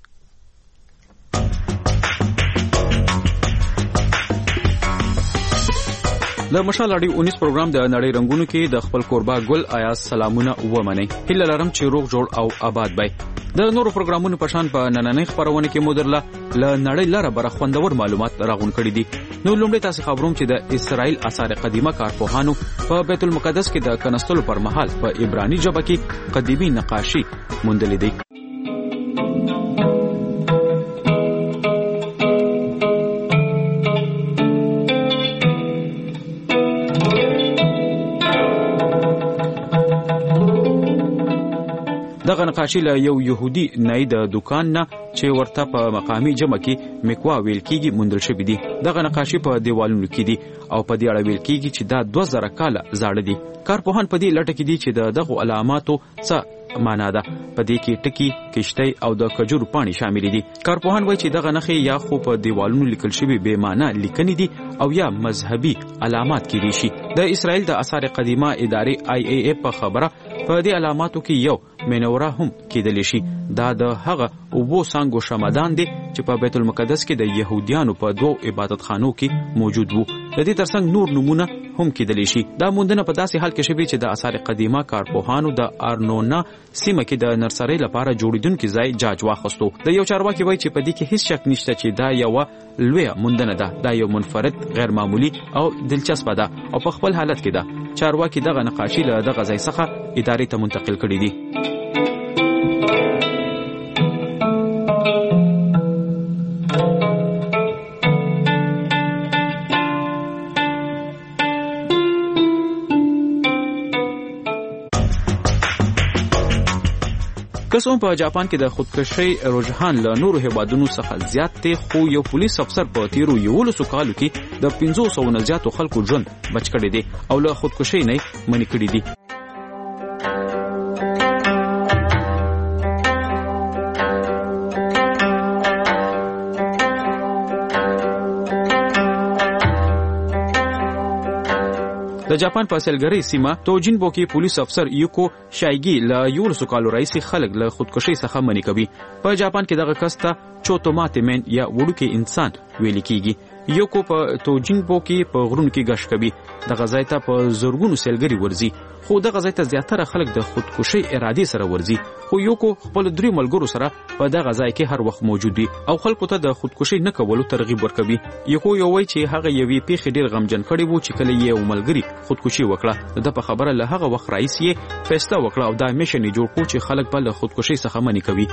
د مشال اړیو 19 پروګرام د نړۍ رنگونو کې د خپل کوربا ګل ایاز سلامونه ومني. هیله لرم چې روغ جوړ او آباد وي. د نورو پروګرامونو په شان په نننۍ خبرونه کې مودرله ل نړۍ لاره بر خوندور معلومات راغون کړي دي. نو لومړی تاسو خبروم چې د اسرائیل آثار قدیمه کارپوهانو په بیت المقدس کې د کنستلو پر مهال په عبرانی ژبه کې قدیمی نقاشي موندلې دي. دغه نقاشي له یو يهودي نه د دکان نه چې ورته په مقامي جمع کې میکوا ویل کېږي موندل شوی دي. دغه نقاشي په دیوالونو کې دي او په دې اړه ویل کېږي چې دا 2000 کاله زاړه دي. کارپوهان په دې لټه کې دي چې دغه علاماتو څه معنا ده. په دې کې ټکی، کشتۍ او د کجورو پاڼې شامل دي. کارپوهان وایي چې دغه نښې یا خو په دیوالونو لیکل شوی بې معنا لیکنې دي او یا مذهبي علامات کېدي شي. د اسرائیل د آثار قدیمه ادارې IAA په خبره په دې علاماتو کې یو منوره هم کېدلی شي. دا د هغه اوبو سانګو شمدان دی چې په بیت المقدس کې د يهوديانو په 2 عبادتخانو کې موجود وو. د دې ترڅنګ نور نمونه هم کېدلی شي. دا موندنه په داسې حال کې شوی چې د آثار قدیمه کارپوهانو د ارنونا سیمه کې د نرسرۍ لپاره جوړیدونکو ځای جاج واخستو. د یو چارواکي وایي چې په دې کې هیڅ شک نشته چې دا یو لویه موندنه ده. دا یو منفرد، غیر معمولی او دلچسپه ده او په خپل حالت کې ده. چارواکي دغه نقاشي له دغه ځای څخه ادارې ته منتقل کړي دي. کسوم په جاپان کې د خودکشي رجحان له نورو هیوادونو څخه زیات دی، خو یو پولیس افسر په تیرو 11 کالو کې د 500 نه زیاتو خلکو ژوند بچ کړی دی او له خودکشي نه منع کړی دی. د د جاپان په سلګری سیمه توجینبو کې پولیس افسر یوکو شایګي له 11 کالو راځي خلک له خودکشي څخه منې کوي. په جاپان کې دغه کس ته چوتوماته مین یا وړوکی انسان ویل کیږي. یوکو په توجینبو کې په غرونو کې غش کوي. دغه ځای ته په زورګونو سیلګری ورځي، خو دغه ځای ته زیاتره خلک د خودکشي ارادې سره ورځي. خو یوکو خپل 3 ملګرو سره په دغه ځای کې هر وخت موجود دی او خلکو ته د خودکشي نه کولو ترغیب ورکوي. یوکو یو وایي چې هغه یوې پیښې ډیر غمجن کړی وو چې کله یې یو ملګری خودکشي وکړه. د په خبره له هغه وخت راځي یې فیصله وکړه او دا میشن یې جوړ کړ چې خلک په خودکشي څخه منې کوي.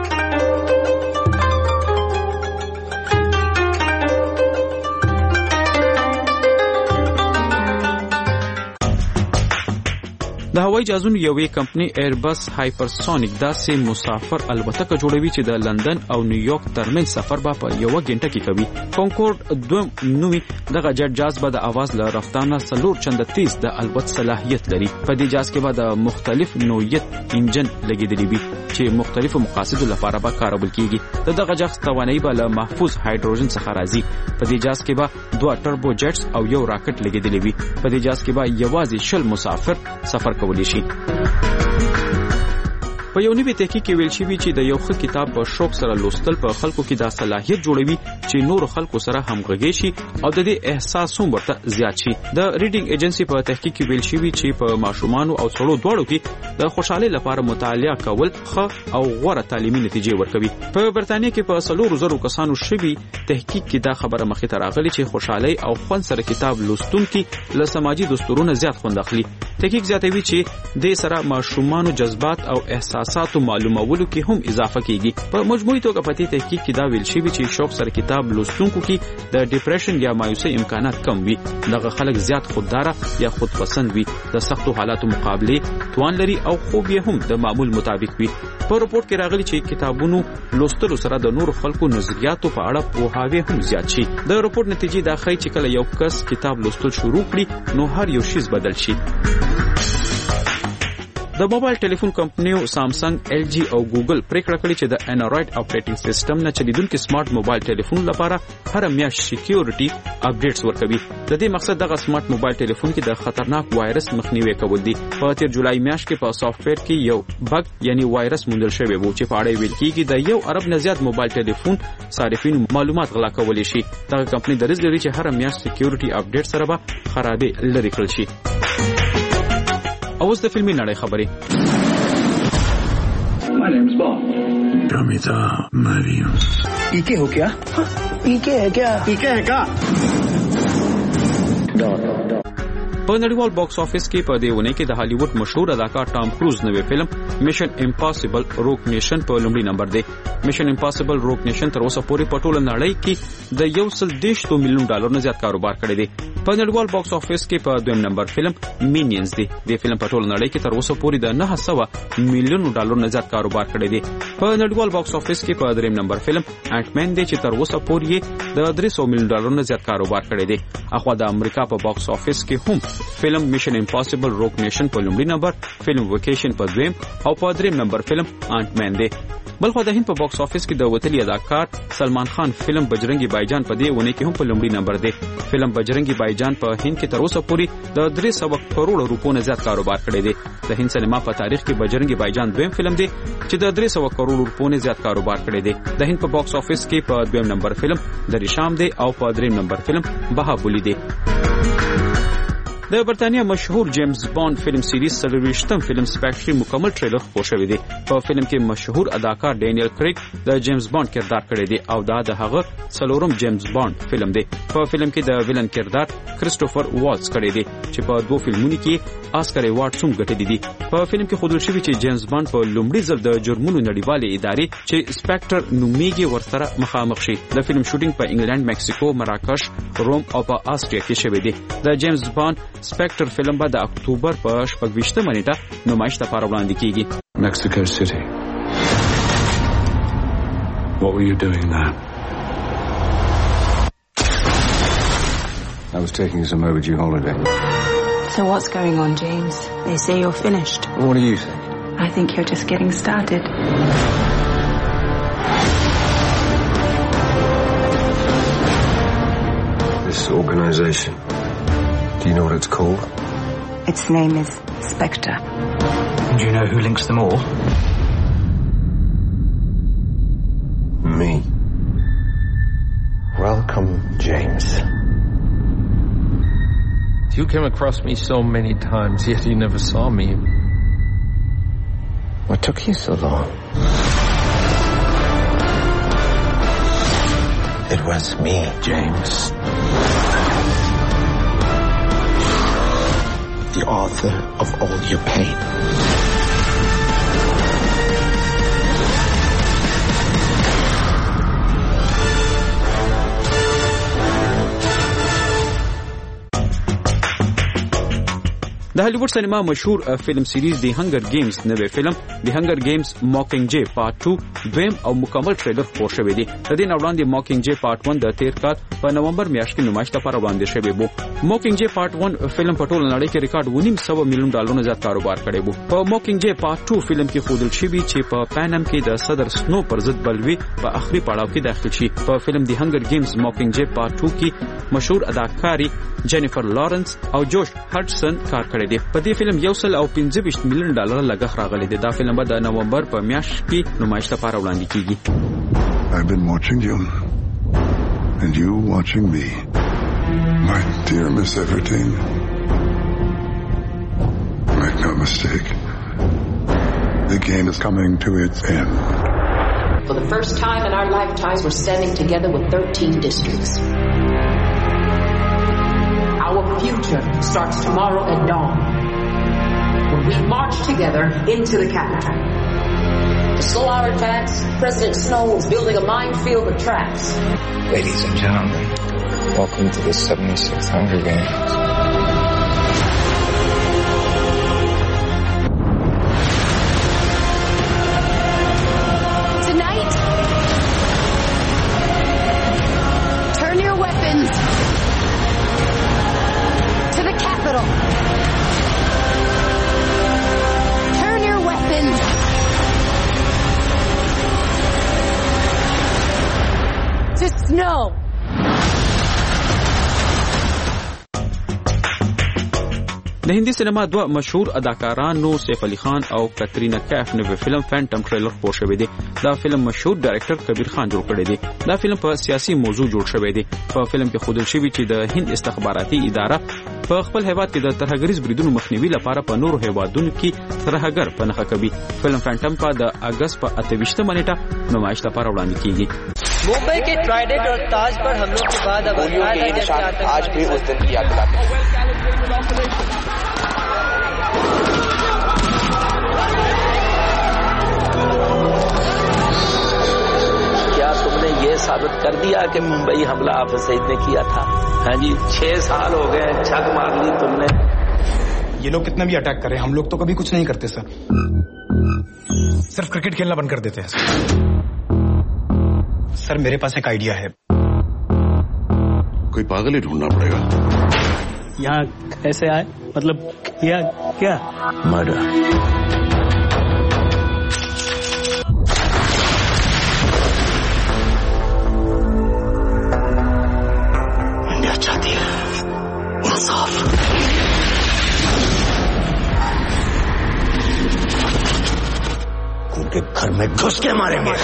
د هوایي جهازونو یوې کمپنۍ ایربس هایپرسونیک داسې مسافر الوتکه جوړوي چې د لندن او نیویارک ترمنځ سفر به په 1 غنټه کې کوي. کونکورډ 2 نومي دغه جټ جهاز به د اواز له رفتار 4 چنده تیز د الوت صلاحیت لري. په دې جهاز کې به د مختلف نوعیت انجن لګیدلی وي چې مختلفو مقاصدو لپاره به کارول کیږي. دغه جهاز توانایي به له محفوظ هایدروجن څخه راځي. په دې جهاز کې به 2 ټربو جټس او یو راکټ لګیدلی وي. په دې جهاز کې به یوازې 20 مسافر سفر کولی شي. په یو نوي تحقیق کې ویل شوی چې د یو ښه کتاب په شوق سره لوستل په خلکو کې دا صلاحیت جوړوي چې نور خلکو سره همغږي شي او د دې احساس هم ورته زیات شي. د ریډینګ ایجنسی په تحقیق کې ویل شوی چې په ماشومانو او څړو دواړو کې د خوشحالي لپاره مطالعه کول ښه او غوره تعلیمي نتیجې ورکوي. په برتانیې کې په 4,000 کسانو شوی تحقیق کې دا خبره مخې ته راغلي چې خوشحالي او خوند سره کتاب لوستونکي له سماجي دستورونو زیات خوند اخلي. تحقیق زیاتوي چې د سره ماشومانو جذبات او احساساتو معلومولو کې هم اضافه کیږي. په مجموعي توګه په دې تحقیق کې دا ویل شوی چې شوق سره کتاب لوستونکو کې د ډیپریشن یا مایوسۍ امکانات کم وي. دغه خلک زیات خوددار یا خودپسند وي، د سختو حالاتو مقابله توان لري او خوب یې هم د معمول مطابق وي. په رپورت کې راغلي چې کتابونو لوستلو سره د نورو خلکو نظریاتو په اړه پوهاوی هم زیات شي. د رپورت نتیجې دا ښیي چې کله یو کس کتاب لوستل شروع کړي نو هر یو شی بدل شي. د موبایل ټلیفون کمپنیو سامسنګ، ایل جی او ګوګل پریکړه کړې چې د انډراید اپریټینګ سیستم نه چلیدونکو سمارټ موبایل ټلیفون لپاره هر میاشت سکیورټي اپډیټس ورکوي. د دې مقصد دغه سمارټ موبایل ټلیفون کې د خطرناک وایرس مخنیوي کول دي. په تیر جولای میاشت کې په سافټویر کې یو بګ یعنی وایرس موندل شوی و چې په اړه ویل کېږي د 1 ارب نه زیات موبایل ټلیفون صارفین معلومات غلا کولی شي. دغه کمپنۍ درز لري چې هر میاشت سکیورټي اپډیټ سره به خرابې لري کړل شي. اوس د فلمي نړۍ خبرې. My name's Bond. Prometa Mario. ¿Y qué ho kya? ¿Y qué है क्या? ¿Y qué है क्या? په نړیوال باکس افیس کې په دې ونه کې د هالیوډ مشهور اداکار ټام کروز نوې فلم میشن امپاسیبل روک نیشن په لومړي نمبر دی. میشن امپاسیبل روک نیشن تر اوسه پورې په ټوله نړۍ کې د $130 میلیون نه زیات کاروبار کړی دی. په نړیوال باکس افیس کې په دویم نمبر فلم مینینز دی. د فلم په ټوله نړۍ کې تر اوسه پورې د $900 میلیون نه زیات کاروبار کړی دی. په نړیوال باکس افیس کې په دریم نمبر فلم انټ مین دی چې تر اوسه پورې د $300 میلیون نه زیات کاروبار کړی دی. اخوا د امریکا په باکس افیس کې هم فلم میشن امپاسیبل روک نیشن په لومړي نمبر، فلم ویکیشن په دویم او په دریم نمبر فلم انټ مین دی. بلخو د هند په باکس افیس کې د وتلی اداکار سلمان خان فلم بجرنگی بایجان په دې ونه کې هم په لومړي نمبر دی. فلم بجرنگی بایجان په هند کې تر اوسه پورې د 300 کروڑ روپو نه زیات کاروبار کړی دی. د هند سینما په تاریخ کې بجرنگی بایجان دویم فلم دی چې د 300 کروڑ روپو نه زیات کاروبار کړی دی. د هند په باکس افیس کې په دویم نمبر فلم دریشام دی او په دریم نمبر فلم بهابولی دی. د برتانیا مشهور جیمز بانډ فلم سیریز 23م فلم سپیکټري مکمل ټریلر خپور شوی دی. په فلم کې مشهور اداکار ډینیل کریګ د جیمز بانډ کردار کړی دی او دا د هغه 4م جیمز بانډ فلم دی. په فلم کې د ویلن کردار کریسټوفر والز کړی دی چې په 2 فلمونو کې آسکر ایوارډ هم ګټلی دي. په فلم کې ښودل شوی چې جیمز بانډ په لومړي ځل د جرمونو نړیوالې ادارې چې سپیکټر نومیږي ورسره مخامخ شي. د فلم شوټینګ په انګلند، مکسیکو، مراکش، روم او په آسټریا کې شوی دی. د جیمز بانډ سپیکټر فلم به د اکتوبر په 26 نیټه نمایش لپاره وړاندې کیږي. Mexico City. What were you doing there? I was taking some overdue holiday. So what's going on, James? They say you're finished. What do you think? I think you're just getting started. This organization, do you know what it's called? Its name is Spectre. Do you know who links them all? Me. Welcome, James. You came across me so many times, yet you never saw me. What took you so long? It was me, James. The author of all your pain. د هالیوډ سینما مشهور فلم سیریز دی هنگر گیمز نوې فلم دی هنگر گیمز ماکینګ جے پارت 2 دویم او مکمل ټریلر خپور شوی دی. د دې نه وړاندې ماکینګ جے پارت 1 د 13 کال په نومبر میاشت کې نمایش لپاره وړاندې شوی وو. ماکینګ جے پارت 1 فلم په ټول نړۍ کې ریکارډ 1.5 میلیون ډالرونو زیات کاروبار کړی وو. په ماکینګ جے پارت 2 فلم کې ښودل شوی چې په پانم کې د صدر سنو پر ضد بلوي په اخري پړاو کې داخل شي. په فلم دی هنگر گیمز ماکینګ جے پارت 2 کې مشهور اداکاري جینیفر لارنس او جوش هډسن کار کړی دی. په دې فلم 1.25 میلیون ډالر لګښت راغلی دی. دا فلم به د نومبر په میاشت کې نمایش لپاره وړاندې کیږي. I've been watching you and you watching me. My dear Miss Everything. Make no mistake. The game is coming to its end. For the first time in our lifetimes, we're standing together with 13 districts. Our future starts tomorrow at dawn, when we march together into the capital. To slow our attacks, President Snow is building a minefield of traps. Ladies and gentlemen, welcome to the 76th Hunger Games. Tonight, turn your weapons to the capital. Turn your weapons to Snow. د هندي سینما دوه مشهور اداکارانو سیف علي خان او کترینا کیف نوې فلم فینټم ټریلر خپور شوی دی. دا فلم مشهور ډایرکټر کبیر خان جوړ کړی دی. دا فلم په سیاسي موضوع جوړ شوی دی. په فلم کې ښودل شوی چې د هند استخباراتي اداره په خپل هیواد کې د ترهګریز بریدونو مخنیوي لپاره په نورو هیوادونو کې ترهګر په نښه کوي. فلم فینټم په د اگست په 28 نیټه نمایش لپاره وړاندې کیږي. मुंबई के ट्राइडेंट और ताज पर हमलों के बाद अब आज भी उस दिन की याद दिलाते हैं. क्या तुमने ये साबित कर दिया कि मुंबई हमला हाफिज सईद ने किया था? हाँ जी, 6 साल हो गए, छक मार ली तुमने. ये लोग कितना भी अटैक करें, हम लोग तो कभी कुछ नहीं करते सर. सिर्फ क्रिकेट खेलना बंद कर देते हैं सर. मेरे पास एक आइडिया है. कोई पागल ही ढूंढना पड़ेगा. यहाँ कैसे आए? मतलब किया क्या? मर्डर. इंडिया चाहती है इंसाफ. उनके घर में घुस के मारेंगे.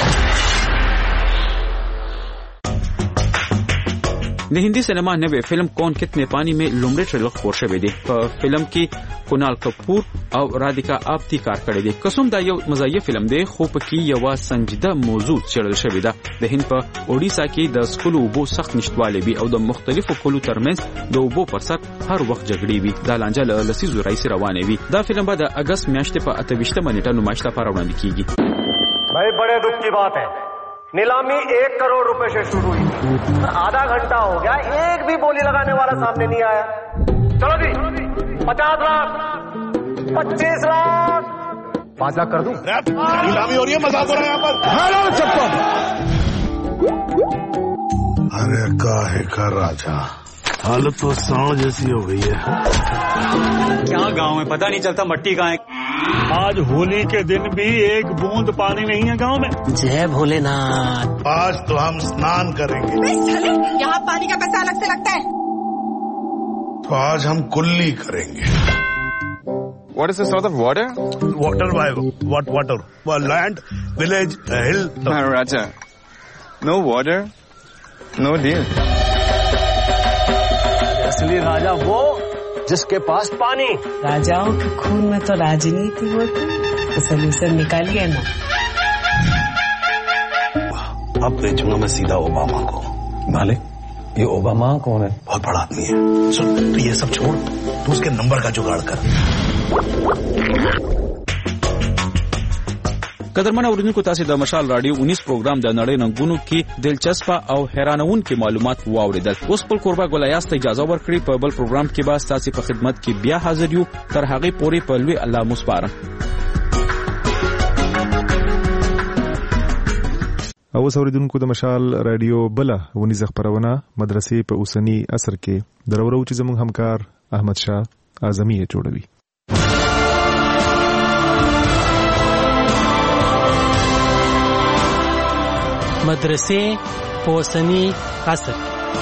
د هندي سینما نوې فلم کون کتنے پانی میں لومړی ټریلر خپور شوی دی. په فلم کې کونال کپور او رادیکا آپتی کار کړی دی. قسم دا یو مزاحیه فلم دی خو پکې یو سنجیده موضوع څېړل شوی ده. د هند په اوډیسا کې د سکولو اوبو سخت نشټوالی وي او د مختلفو کلو ترمنځ د اوبو پر سر هر وخت جګړې وي. دا لانجه له لسیزو راهیسې روانې وي. دا فلم به د اگست میاشتې په 28 نیټه نمایش لپاره وړاندې کیږي. भाई बड़े दुख की बात है, नीलामी 1 करोड़ रुपए से शुरू हुई, आधा घंटा हो गया, एक भी बोली लगाने वाला सामने नहीं आया. चलो जी 50 लाख 25 लाख 5 लाख कर दूं. नीलामी हो रही है, मजाक हो रहा है यहाँ पर. हेलो चप्पल. अरे काहे का राजा, हालत तो सांड जैसी हो गई है. क्या गांव में पता नहीं चलता मट्टी कहाँ है. आज होली के दिन भी एक बूंद पानी नहीं है गांव में. जय भोलेनाथ. आज तो हम स्नान करेंगे. यहाँ पानी का पैसा अलग से लगता है. तो आज हम कुल्ली करेंगे. What is the source of water? Water by what water? Well, land, village, hill. Raja, no water, no deal. असली राजा वो जिसके पास पानी. राजाओं के खून में तो राजनीति होती, तो सलूशन निकालिए ना. अब भेजूंगा मैं सीधा ओबामा को. मालिक, ये ओबामा कौन है? बहुत बड़ा आदमी है. सुन, तो ये सब छोड़, तू उसके नंबर का जुगाड़ कर. قدرمن اوریدونکو تاسو د مشال رادیو 19 پروګرام د نړۍ ننګونو کې دلچسپ او حیرانونکي معلومات واوریدل. اوس په قربا ګولایاست اجازه ورکړي په بل پروګرام کې به تاسو په خدمت کې بیا حاضر یو. تر هغه پورې په لوی الله مسپارم. او اوریدونکو د مشال رادیو بل ونیز خبرونه مدرسې په اوسنی عصر کې درورو چې زموږ همکار احمد شاه اعظمي جوړوي. مدرسې په اوسنی عصر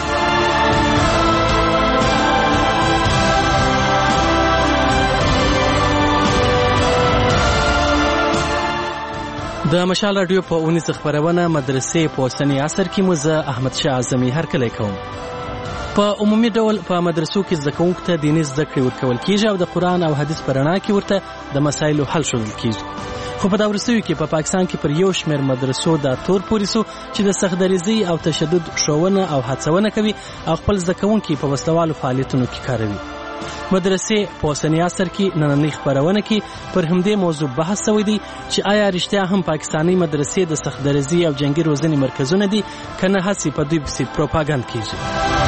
د مشال رادیو په 19 خبرونه مدرسې په اوسنی عصر کې مزه احمد شاه اعظمي هرکلی کوم. په عمومي ډول په مدرسو کې زده کوونکو ته دیني زده کړې ورکول کیږي او د قرآن او حدیث په رڼا کې ورته د مسایلو حل ښودل کیږي. خو په دا وروستیو کې په پاکستان کې پر یو شمېر مدرسو دا تور پورې سو چې د سختدریزۍ او تشدد ښوونه او هڅونه کوي او خپل زده کوونکي په وسلوالو فعالیتونو کې کاروي. مدرسې په اوسني عصر کې نننۍ خپرونه کې پر همدې موضوع بحث شوی دی چې آیا رښتیا هم پاکستاني مدرسې د سختدریزۍ او جنګي روزنې مرکزونه دي که نه هسې په دوی پسې پروپاګند کیږي.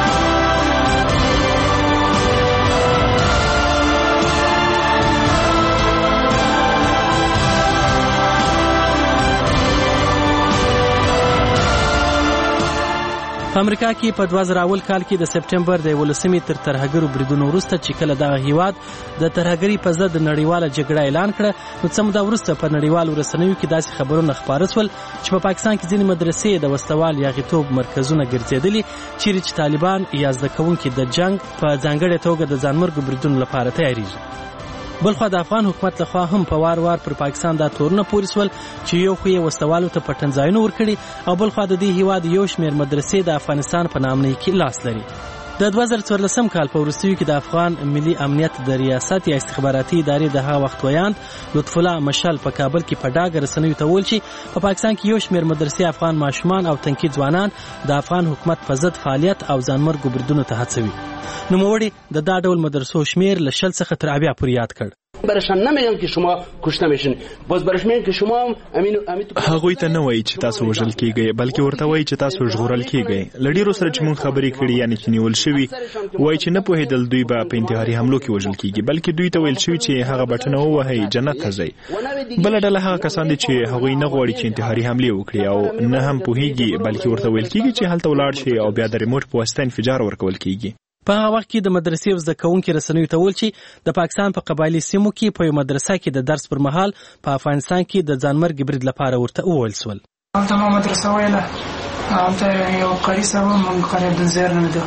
په امریکا کې په 2000 کال کې د سپټمبر د 11 تر ترهګرو بریدونو وروسته چې کله دغه هیواد د ترهګرۍ په ضد نړیواله جګړه اعلان کړه، نو څه موده وروسته په نړیوالو رسنیو کې داسې خبرونه خپاره شول چې په پاکستان کې ځینې مدرسې د وسلوال یاغیتوب مرکزونه ګرځېدلي چیرې چې طالبان یا زده کوونکي د جنګ په ځانګړې توګه د ځانمرګو بریدونو لپاره تیاریږي. بلخوا د افغان حکومت لخوا هم په وار وار پر پاکستان دا تورونه پورې سول چې یو خو یې وسلوالو ته پټن ځایونه ورکړي او بلخوا د دې هیواد یو شمېر مدرسې د افغانستان په نامنۍ کې لاس لري. د 2014 کال په وروستیو کې د افغان ملي امنیت د ریاست یا استخباراتي ادارې د هغه وخت ویاند لطف الله مشال په کابل کې په ډاګه رسنیو ته وویل چې په پاکستان کې یو شمېر مدرسې افغان ماشومان او تنکي ځوانان د افغان حکومت په ضد فعالیت او ځانمرګو بریدونو ته هڅوي. نوموړي د دا ډول مدرسو شمېر له 10 څخه تر 80 پورې یاد کړ. برشان نمیگم که شما کشته میشین، باز برش میگم که شما هغوی ته نه وایي چې تاسو وژل کیږئ، بلکې ورته وایي چې تاسو ژغورل کیږئ. له ډیرو سره چې مونږ خبرې کړې یعنی چې نیول شوي وایي چې نه پوهېدل دوی به په انتحاري حملو کې وژل کیږي، بلکې دوی ته ویل شوي چې هغه بټنه ووهئ جنت ته ځئ. بله ډله هغه کسان دي چې هغوی نه غواړي چې انتحاري حملې وکړي او نه هم پوهېږي، بلکې ورته ویل کیږي چې هلته ولاړ شي او بیا د ریموټ په واسطه انفجار ورکول کیږي. په هغه وخت کې د مدرسې زده کوونکي رسنیو ته ویل چې د پاکستان په قبایلي سیمو کې په یو مدرسه کې د درس پر مهال په افغانستان کې د ځانمرګ برید لپاره ورته وویل سول. هلته مو مدرسه ویله، هلته یو قاري صاحب مونږ قریب د زیر نمیده،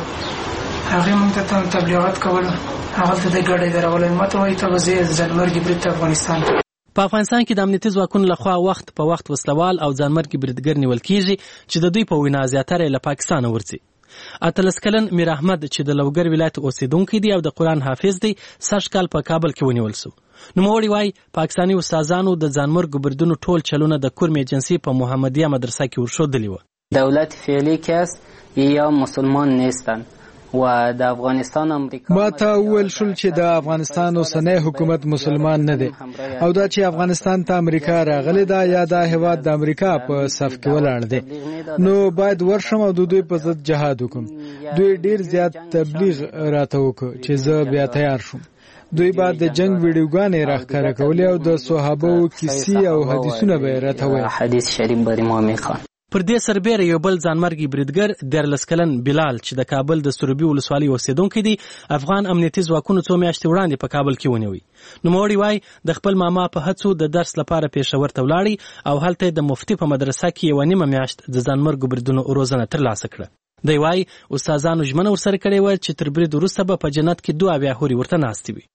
هغې مونږ ته تبلیغات کول، هغلته د ګاډۍ درولې ماته وایي ته به زه ځانمرګ برید ته افغانستان ته. په افغانستان کې د امنیتي ځواکونو لخوا وخت په وخت وسلوال او ځانمرګ بریدګر نیول کیږي چې د دوی په وینا زیاتره له پاکستانه ورځي. اتلس کلن میر احمد چې د لوګر ولایت اوسیدونکی دی او د قرآن حافظ دی، سږ کال په کابل کې ونیول شو. نوموړي وایي پاکستاني استادانو د ځانمرګو بریدونو ټول چلونه د کورم ایجنسی په محمدیه مدرسه کې ورښودلي وو. دولت فعلی که است یا مسلمان نیستند و د افغانستان امریکا ما ته ویل شول چې د افغانستان اوسنی حکومت مسلمان نه دی او دا چې افغانستان ته امریکا راغلی دا یا دا هیواد د امریکا په صف کې ولاړ دی، نو باید ورشم او د دوی په ضد جهاد وکم. دوی ډیر زیات تبلیغ راته وکړ چې زه بیا تیار شوم. دوی بعد د جنگ ویډیوګانې راښکاره کولې او د صحابو کیسې او حدیثونه به راته ویل. حدیث شریف بر امام خان. پر دې سربېره یو بل ځانمرګي بریدګر 13 کلن بلال چې د کابل د سروبي ولسوالۍ اوسیدونکی دی، افغان امنیتي ځواکونو 2 میاشتې وړاندې په کابل کې ونیوی. نوموړي وایي د خپل ماما په هڅو د درس لپاره پېښور ته ولاړی او هلته د مفتي په مدرسه کې 1.5 میاشت د ځانمرګو بریدونو روزنه ترلاسه کړه. دی وایي استادانو ژمنه ورسره کړې وه چې تر برید وروسته به په جنت کې 2 حورې ورته ناستې وي.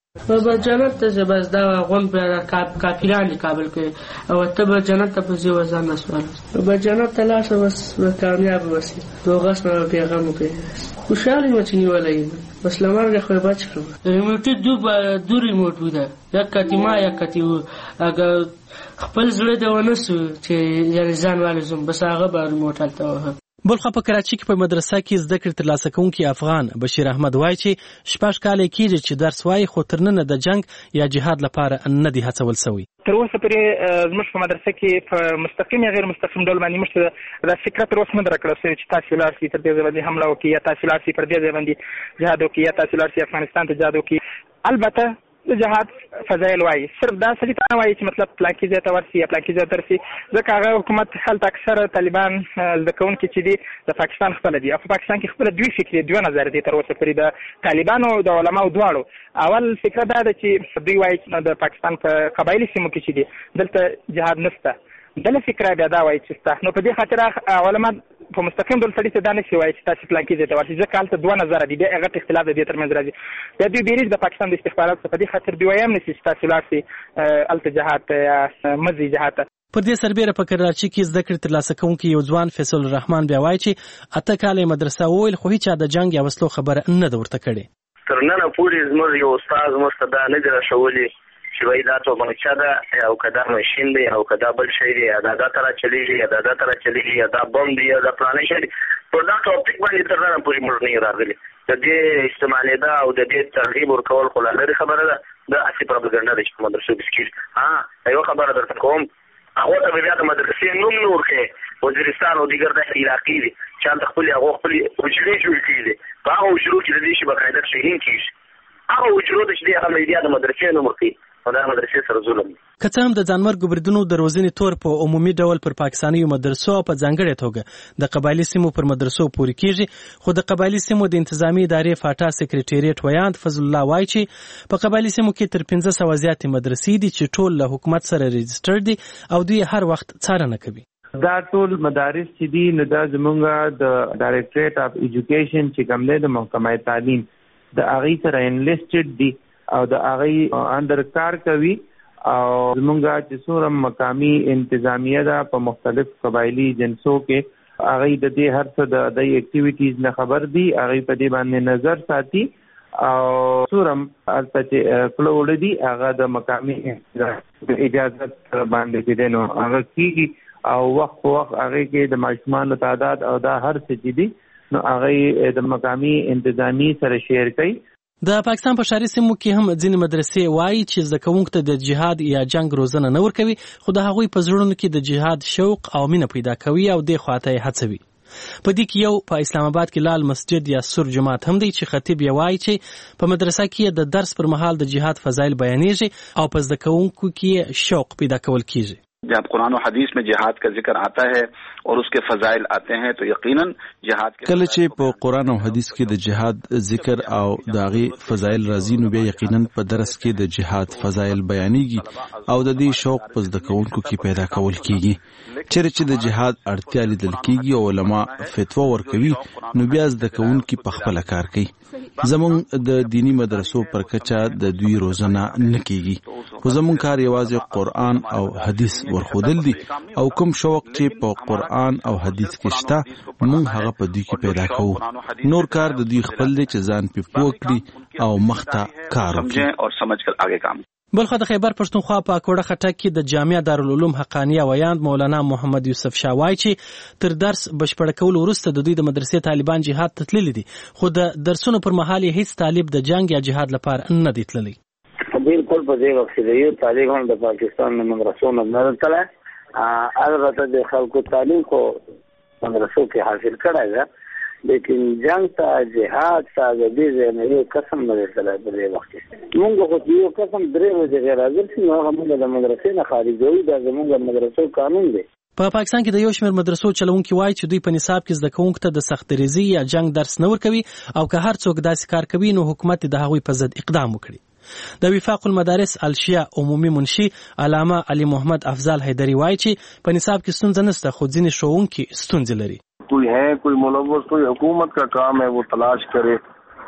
په جنت ته بس دا غون په کافرانو کابل کې او ته به جنت ته په ځي وزن نسوال په جنت ته لاشه بس کامیاب وسی دوغس نه پیغام کې خوشاله و چې نیولای بس لمرګه خو بچ کړم ریموټ دو ریموټ ودا یک کتیما یک کتیو اگر خپل زړه دی ونسو چې یعنی ځان والزم بس هغه به ریموټ الته بلخه په کراچي کې په مدرسه کې زده کړې ترلاسه کوونکی افغان بشیر احمد وایي چې شپږ کال کېږي چې درس وایي خو تر ننه د جنگ یا جهاد لپاره نه دی هڅول سوی. تر اوسه پورې زموږ په مدرسه کې په مستقیم یا غیر مستقیم ډول باندې موږ د فکر تر اوسه نه درکړل شوی چې تاسو لاړ شئ تر دې ځای باندې حمله وکړئ یا تاسو لاړ شئ پر دې ځای باندې جهاد وکړئ یا تاسو لاړ شئ افغانستان ته جهاد وکړئ. البته د جهاد فضایل وایي صرف دا سړي ته وایي چې مطلب پلانکي ځای ته ورسي یا پلانکي ځای ته ورسي ځکه هغه حکومت هلته اکثره طالبان زده کوونکي چې دي د پاکستان خپله دي او په پاکستان کې خپله دوی فکري دوه نظر دي تر اوسه پورې د طالبانو د علماو دواړو. اول فکره دا ده چې دوی وایي د پاکستان په قبایلي سیمو کې چې دي دلته جهاد نشته. بله فکره بیا دا وایي چې شته. نو په دې خاطر علما په مستقیم ډول سړي ته دا نشي وایي چې تاسو پلانکي ځای ته ورشئ ځکه هلته دوه نظره دي بیا هغه اختلاف د دې ترمنځ راځي. بیا دوی بیریږي د پاکستان د استخباراتو څخه په دې خاطر دوی وایم نشي چې تاسو لاړ شئ هلته جهاد ته یا مزي جهاد ته. پر دې سربېره په کراچي کې زده کړې ترلاسه کوونکی یو ځوان فیصل الرحمن بیا وایي چې اته کاله مدرسه وویل خو هیچا د جنګ یا وسلو خبره نه ده ورته کړې. تر ننه پورې زموږ یو استاد موږ ته دا نه دي راښولي چې وایي دا توپنچه ده او که دا ماشین دی او که دا بل شی دی یا دا ته راچلېږي یا دا ته راچلېږي یا دا بم دی یا دا فلانی شی دی. په دا ټاپک باندې تر ننه پورې موږ نه راغلي. د دې استعمالېدا او د دې ترغیب ورکول خو لا لرې خبره ده. دا هسې پروپاګانډا ده چې په مدرسو کې کېږي. یوه خبره درته کوم هغو ته به بیا د مدرسې نوم نه ورکوې وزیرستان او دیګر داسې علاقې دي چې هلته خپلې حجرې جوړې کړي دي په هغه حجرو کې د دې شي باقاعده ټرېنینګ کېږي. هغه حجرو ته چې دی هغه بیا د مدرسې نوم ورکوي او دا مدرسې سره ظلم دی. که څه هم د ځانمرګو بریدونو د روزنې تور په عمومي ډول پر پاکستانیو مدرسو او په ځانګړې توګه د قبایلي سیمو پر مدرسو پورې کېږي خو د قبایلي سیمو د انتظامی ادارې فاټا سکریټریټ ویاند فضل الله وایي چې په قبایلي سیمو کې تر 1500 زیاتې مدرسې دي چې ټول له حکومت سره رجسټر دي او دوی هر وخت څارنه کوي. دا ټول مدارس چې دي نو دا زمونږ د ډایریکټریټ اف ایجوکیشن چې کوم دی د محکمه تعلیم د هغې سره انلیسټډ دي او د هغې اندر کار کوي او زمونږ چې څومره مقامي انتظامیه ده په مختلف قبایلي جنسو کې هغې د دې هر څه د دې اکټیویټیز نه خبر دي هغې په دې باندې نظر ساتي او څومره هلته چې کله وړه دي هغه د مقامي اجازت باندې چې دی نو هغه کېږي او وخت په وخت هغې کې د ماشومانو تعداد او دا هر څه چې دي نو هغې د مقامي انتظامي سره شیر کوي. د پاکستان په ښاري سیمو کې هم ځینې مدرسې وایي چې زده کوونکو ته د جهاد یا جنگ روزنه نه ورکوي خو د هغوی په زړونو کې د جهاد شوق او مینه پیدا کوي او دې خواته یې هڅوي. په دې کې یو په اسلام آباد کې لال مسجد یا سور جماعت هم دی چې خطیب یې وایي چې په مدرسه کې د درس پر مهال د جهاد فضایل بیانېږي او په زده کوونکو کې شوق پیدا کول کیږي. जब कुरान और हदीस में जिहाद का जिक्र आता है और उसके फजाइल आते हैं तो यकीनन जिहाद के कल چې په قران او حدیث کې د جهاد ذکر او داغي فضایل راځي نو بیا یقینا په درس کې د جهاد فضایل بیانېږي او د دې شوق په زده کوونکو کې پیدا کول کیږي. چې د جهاد اړتیا لیدل کیږي او علما فتوا ورکوي نو بیا زده کوونکو په خپل کار کوي. زمونږ د دینی مدرسو پر کچا د دوی روزنه نه کیږي خو زمونږ کار یوازې قران او حدیث ورخودل دي او کوم شوق چې په قران او حدیث کې شته موږ هغه په دوی کې پیدا کوو. نور کار د دوی خپل دی چې ځان په پوه کړي او مخته کار وکړي او سمجھ کر آگے کام. بلخه د خیبر پښتونخوا په کوړه خټک کې د جامعه دارالعلوم حقانیه ویاند مولانا محمد یوسف شاه وایي چې تر درس بشپړ کول وروسته د دوی د مدرسې طالبان جهاد ته تللي دي خو د درسونو پر مهال هیڅ طالب د جنگ یا جهاد لپاره نه دی تللی. بالکل په دې وخت کې یو طالب هم د پاکستان د مدرسو نه تللی البته د خلکو تعلیم کو مدرسو کې حاصل کړی ده لیکن جنگ ته جهاد ته د دې نه یو قسم نه تللی په دې وخت کې موږ خو یو قسم درې ورځې غیر حاضر شو هغه موږ د مدرسې نه خارجوي دا زموږ مدرسو قانون دی. په پاکستان کې د یو شمېر مدرسو چلوونکي وایي چې دوی په نصاب کې زده کوونکو ته د سختدریزي یا جنگ درس نه ورکوي او که هر څوک داسې کار کوي نو حکومت د هغوی په ضد اقدام وکړي. د وفاق المدارس الشیا عمومي منشي علامه علي محمد افضل حیدری وایي چې په نصاب کې ستونزه نشته خو ځینې ښوونکي ستونزې لري. کوئی ہے کوئی ملوث کوئی حکومت کا کام ہے وہ تلاش کرے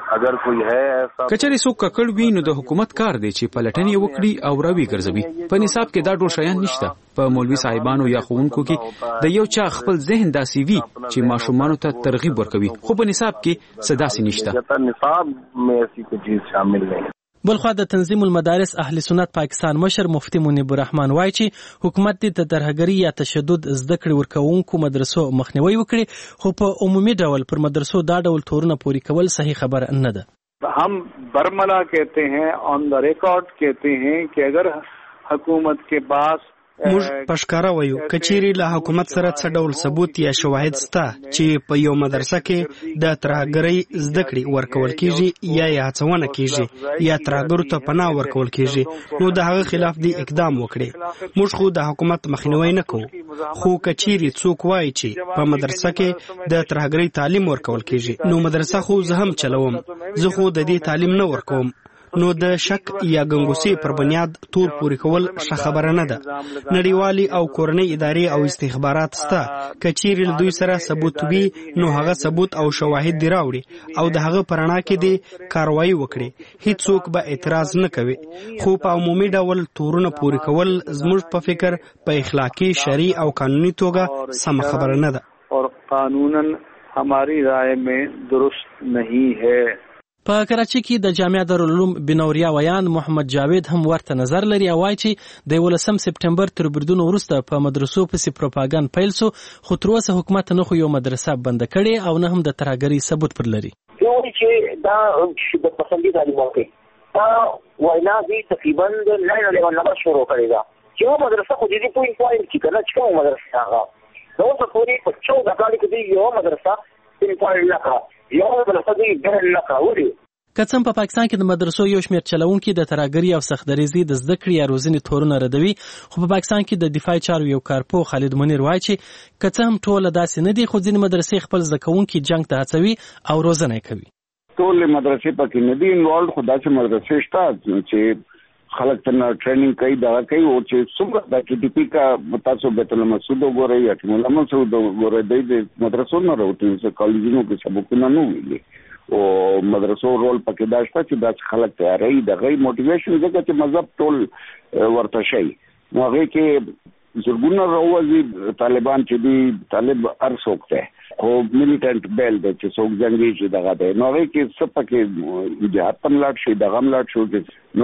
अगर कोई है ऐसा کچری څوک ککړ وي نو د حکومت کار دی چې پلټنې وکړي او راوي ګرځوي. په نصاب کې دا ډول شیان نشته. په مولوي صاحبانو یا ښوونکو کې د یو چا خپل ذهن داسې وي چې ماشومانو ته ترغیب ورکوي، خو په نصاب کې څه داسې نشته. نصاب में ऐसी कोई चीज शामिल नहीं. بلخوا د تنظیم المدارس اهل سنت پاکستان مشر مفتي منیب الرحمن وایي چې حکومت د ترهګرۍ یا تشدد زده کړې ورکوونکو مدرسو مخنیوي وکړي، خو په عمومي ډول پر مدرسو دا ډول تورونه پوري کول صحیح خبر نه ده. हम बरमला कहते हैं, ऑन द रिकॉर्ड कहते हैं कि अगर हुकूमत के पास موږ پښکارا وایو کچيري له حکومت سره څه ډول ثبوت یا شواهد سته چې په یو مدرسه کې د ترهګرۍ زده کړې ورکول کیږي یا هڅونه کیږي یا ترهګرو ته پناه ورکول کیږي، نو د هغه خلاف دی اقدام وکړي. موږ خو د حکومت مخنیوي نه کوو، خو کچيري څوک وایي چې په مدرسه کې د ترهګرۍ تعلیم ورکول کیږي، نو مدرسه خو زه هم چلوم، زه خو د دې تعلیم نه ورکوم، نو د شک یا ګنګوسې پر بنیاد تور پوري کول ښه خبره نه ده. نړیوالي او کورنۍ ادارې او استخبارات سته، کچيري له دوی سره ثبوت وي نو هغه ثبوت او شواهد دی راوړي او د هغه پرانا کې دی کاروایی وکړي، هیڅوک به اعتراض نه کوي. خو په عمومي ډول تورونه پوري کول زموږ په فکر په اخلاقی، شرعي او قانوني توګه سم خبره نه ده او قانونا हमारी राय में दुरुस्त नहीं है. په کراچي کې د جامعه دارالعلوم بنوریا ویان محمد جاوید هم ورته نظر لري او وایي چې د 18 سپټمبر تر بریدونو وروسته په مدرسو پسې پروپاګاندا پیل سو، خو تر اوسه حکومت نه خو یو مدرسه بند کړي او نه هم د ترهګرۍ ثبوت پر لري. یو چې دا شدت پسندي تعلیمونه کوي دا وینا دي تقریبا د 9/11 نه شروع کړی دا چې مدرسه خو دې پوینټ کې کنه چې کومه مدرسه هغه نو څه پوری په 14 کال کې یو مدرسه پوینټ لکه یو مدرسه دې ډېر لکه وړي. کڅم په پاکستان کې د مدرسو یو شمېر چلوونکي د ترهګرۍ او سختدریزۍ د زده کړې یا روزنې تورونه ردوي، خو په پاکستان کې د دفاعي چارو یو کارپوه خالد منیر وایي چې کڅم ټول داسې نه دي، خو ځینې مدرسې خپل زده کوونکي جنگ ته هڅوي او روزنه کوي. ټول مدرسې پکې نه دي انوالډ، خو داسې مدرسې شته چې خلک ته ټریننګ کوي دا کوي او چې څومره د ټي پی کا تاسو بیت المسعود وګورئ یا مولا مسعود وګورئ د مدرسو نه راوته چې کالجونو کې سبقونه نه ویلي او مدرسو رول پکې دا شته چې دا خلک تیاري د غي موټیویشن ځکه چې مذهب ټول ورته شي نو هغه کې زرګونه راوځي طالبان چې دی طالب ارسوکته او میلیټنٹ بیل د چې څوک جنگي چې دغه دی نو هغه کې څه پکې جهاد تم لاټ شي دغه لاټ شو نو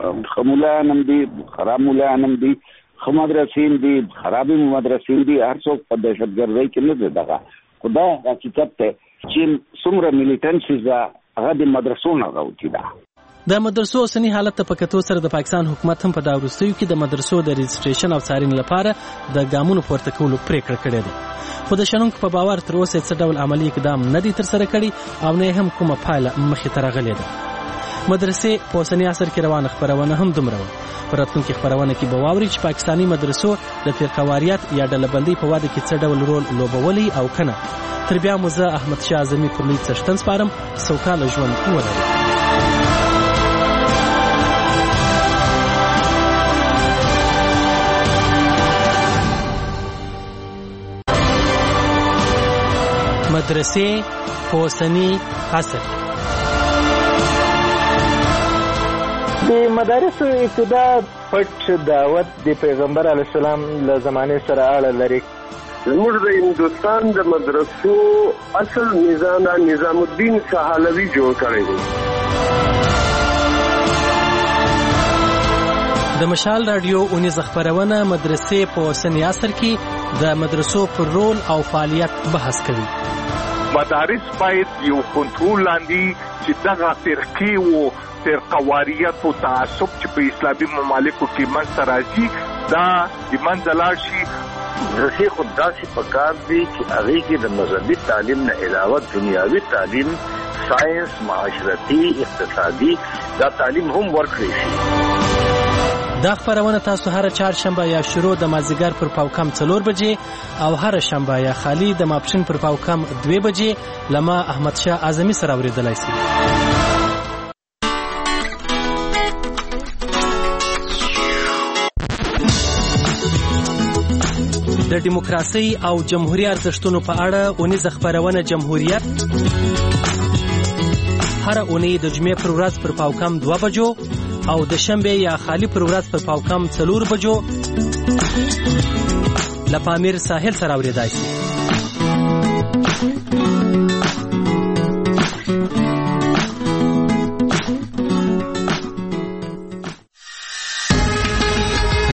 خمولانم دي خراب مولانم دي خمدرسین دي خرابي مدرسین دي هر څوک په دهشتګردۍ کې نه دغه خدا حقیقت ته چې څومره میلیټنټ هغه د مدرسو نه راوتی ده. د مدرسو اوسنی حالت ته په کتو سره د پاکستان حکومت هم په دا وروستیو کې د مدرسو د رجسټریشن او څارنې لپاره د ګامونو پورته کولو پریکړه کړې ده، خو د شنونکو په باور تر اوسه څه ډول عملی اقدام نه دی ترسره کړی او نه هم کومه پایله مخې ته راغلې ده. مدرسې په اوسنی عصر کې روانه خپرونه هم دومره وه. په راتلونکي خپرونه کې به واورئ چې پاکستاني مدرسو د فرقواریت یا ډلبندۍ په واده کې څه ډول رول لوبولی او کنه. تر بیا مو زه احمد شاه اعظمي پر لوی څښتن سپارم. سوکاله ژوند ولرئ. مدرسې په اوسني عصر د مدارسو ابتدا پټ دعوت د پیغمبر علیه السلام له زمانې سره اړه لري. زموږ د هندوستان د مدرسو اصل نظام الدین سهالوي جوړ کړی دی. د مشال رادیو اونیز خبرونه مدرسې په اوسني عصر کې د مدرسو پر رول او فعالیت بحث کوي. مدارس باید یو کنټرول لاندې چې دغه فرقې او فرقواریت او تعصب چې په اسلامي ممالکو کې منځته راځي دا د منځه لاړ شي. مدرسې خو داسې پکار دي چې هغې کې د مذهبي تعلیم نه علاوه دنیاوي تعلیم، ساینس، معاشرتي، اقتصادي دا تعلیم هم ورکړی شي. دا خبرونه تاسو هر چهارشنبه یا شروع د مازیګر پر پاوکم 4 بجې او هر شنبه یا خالی د ماپښین پر پاوکم 2 بجې لما احمد شاه اعظمي سره اوریدلای شئ. د دیموکراسي او جمهوریت ارزښتونو په اړه اونیزه خبرونه جمهوریت هر اونۍ د جمعې پر ورځ پر پاوکم 2 بجو او د شنبه یا خالی پر ورځ پر پاوکم 4 بجو لپامیر ساحل سره اوریدای شي.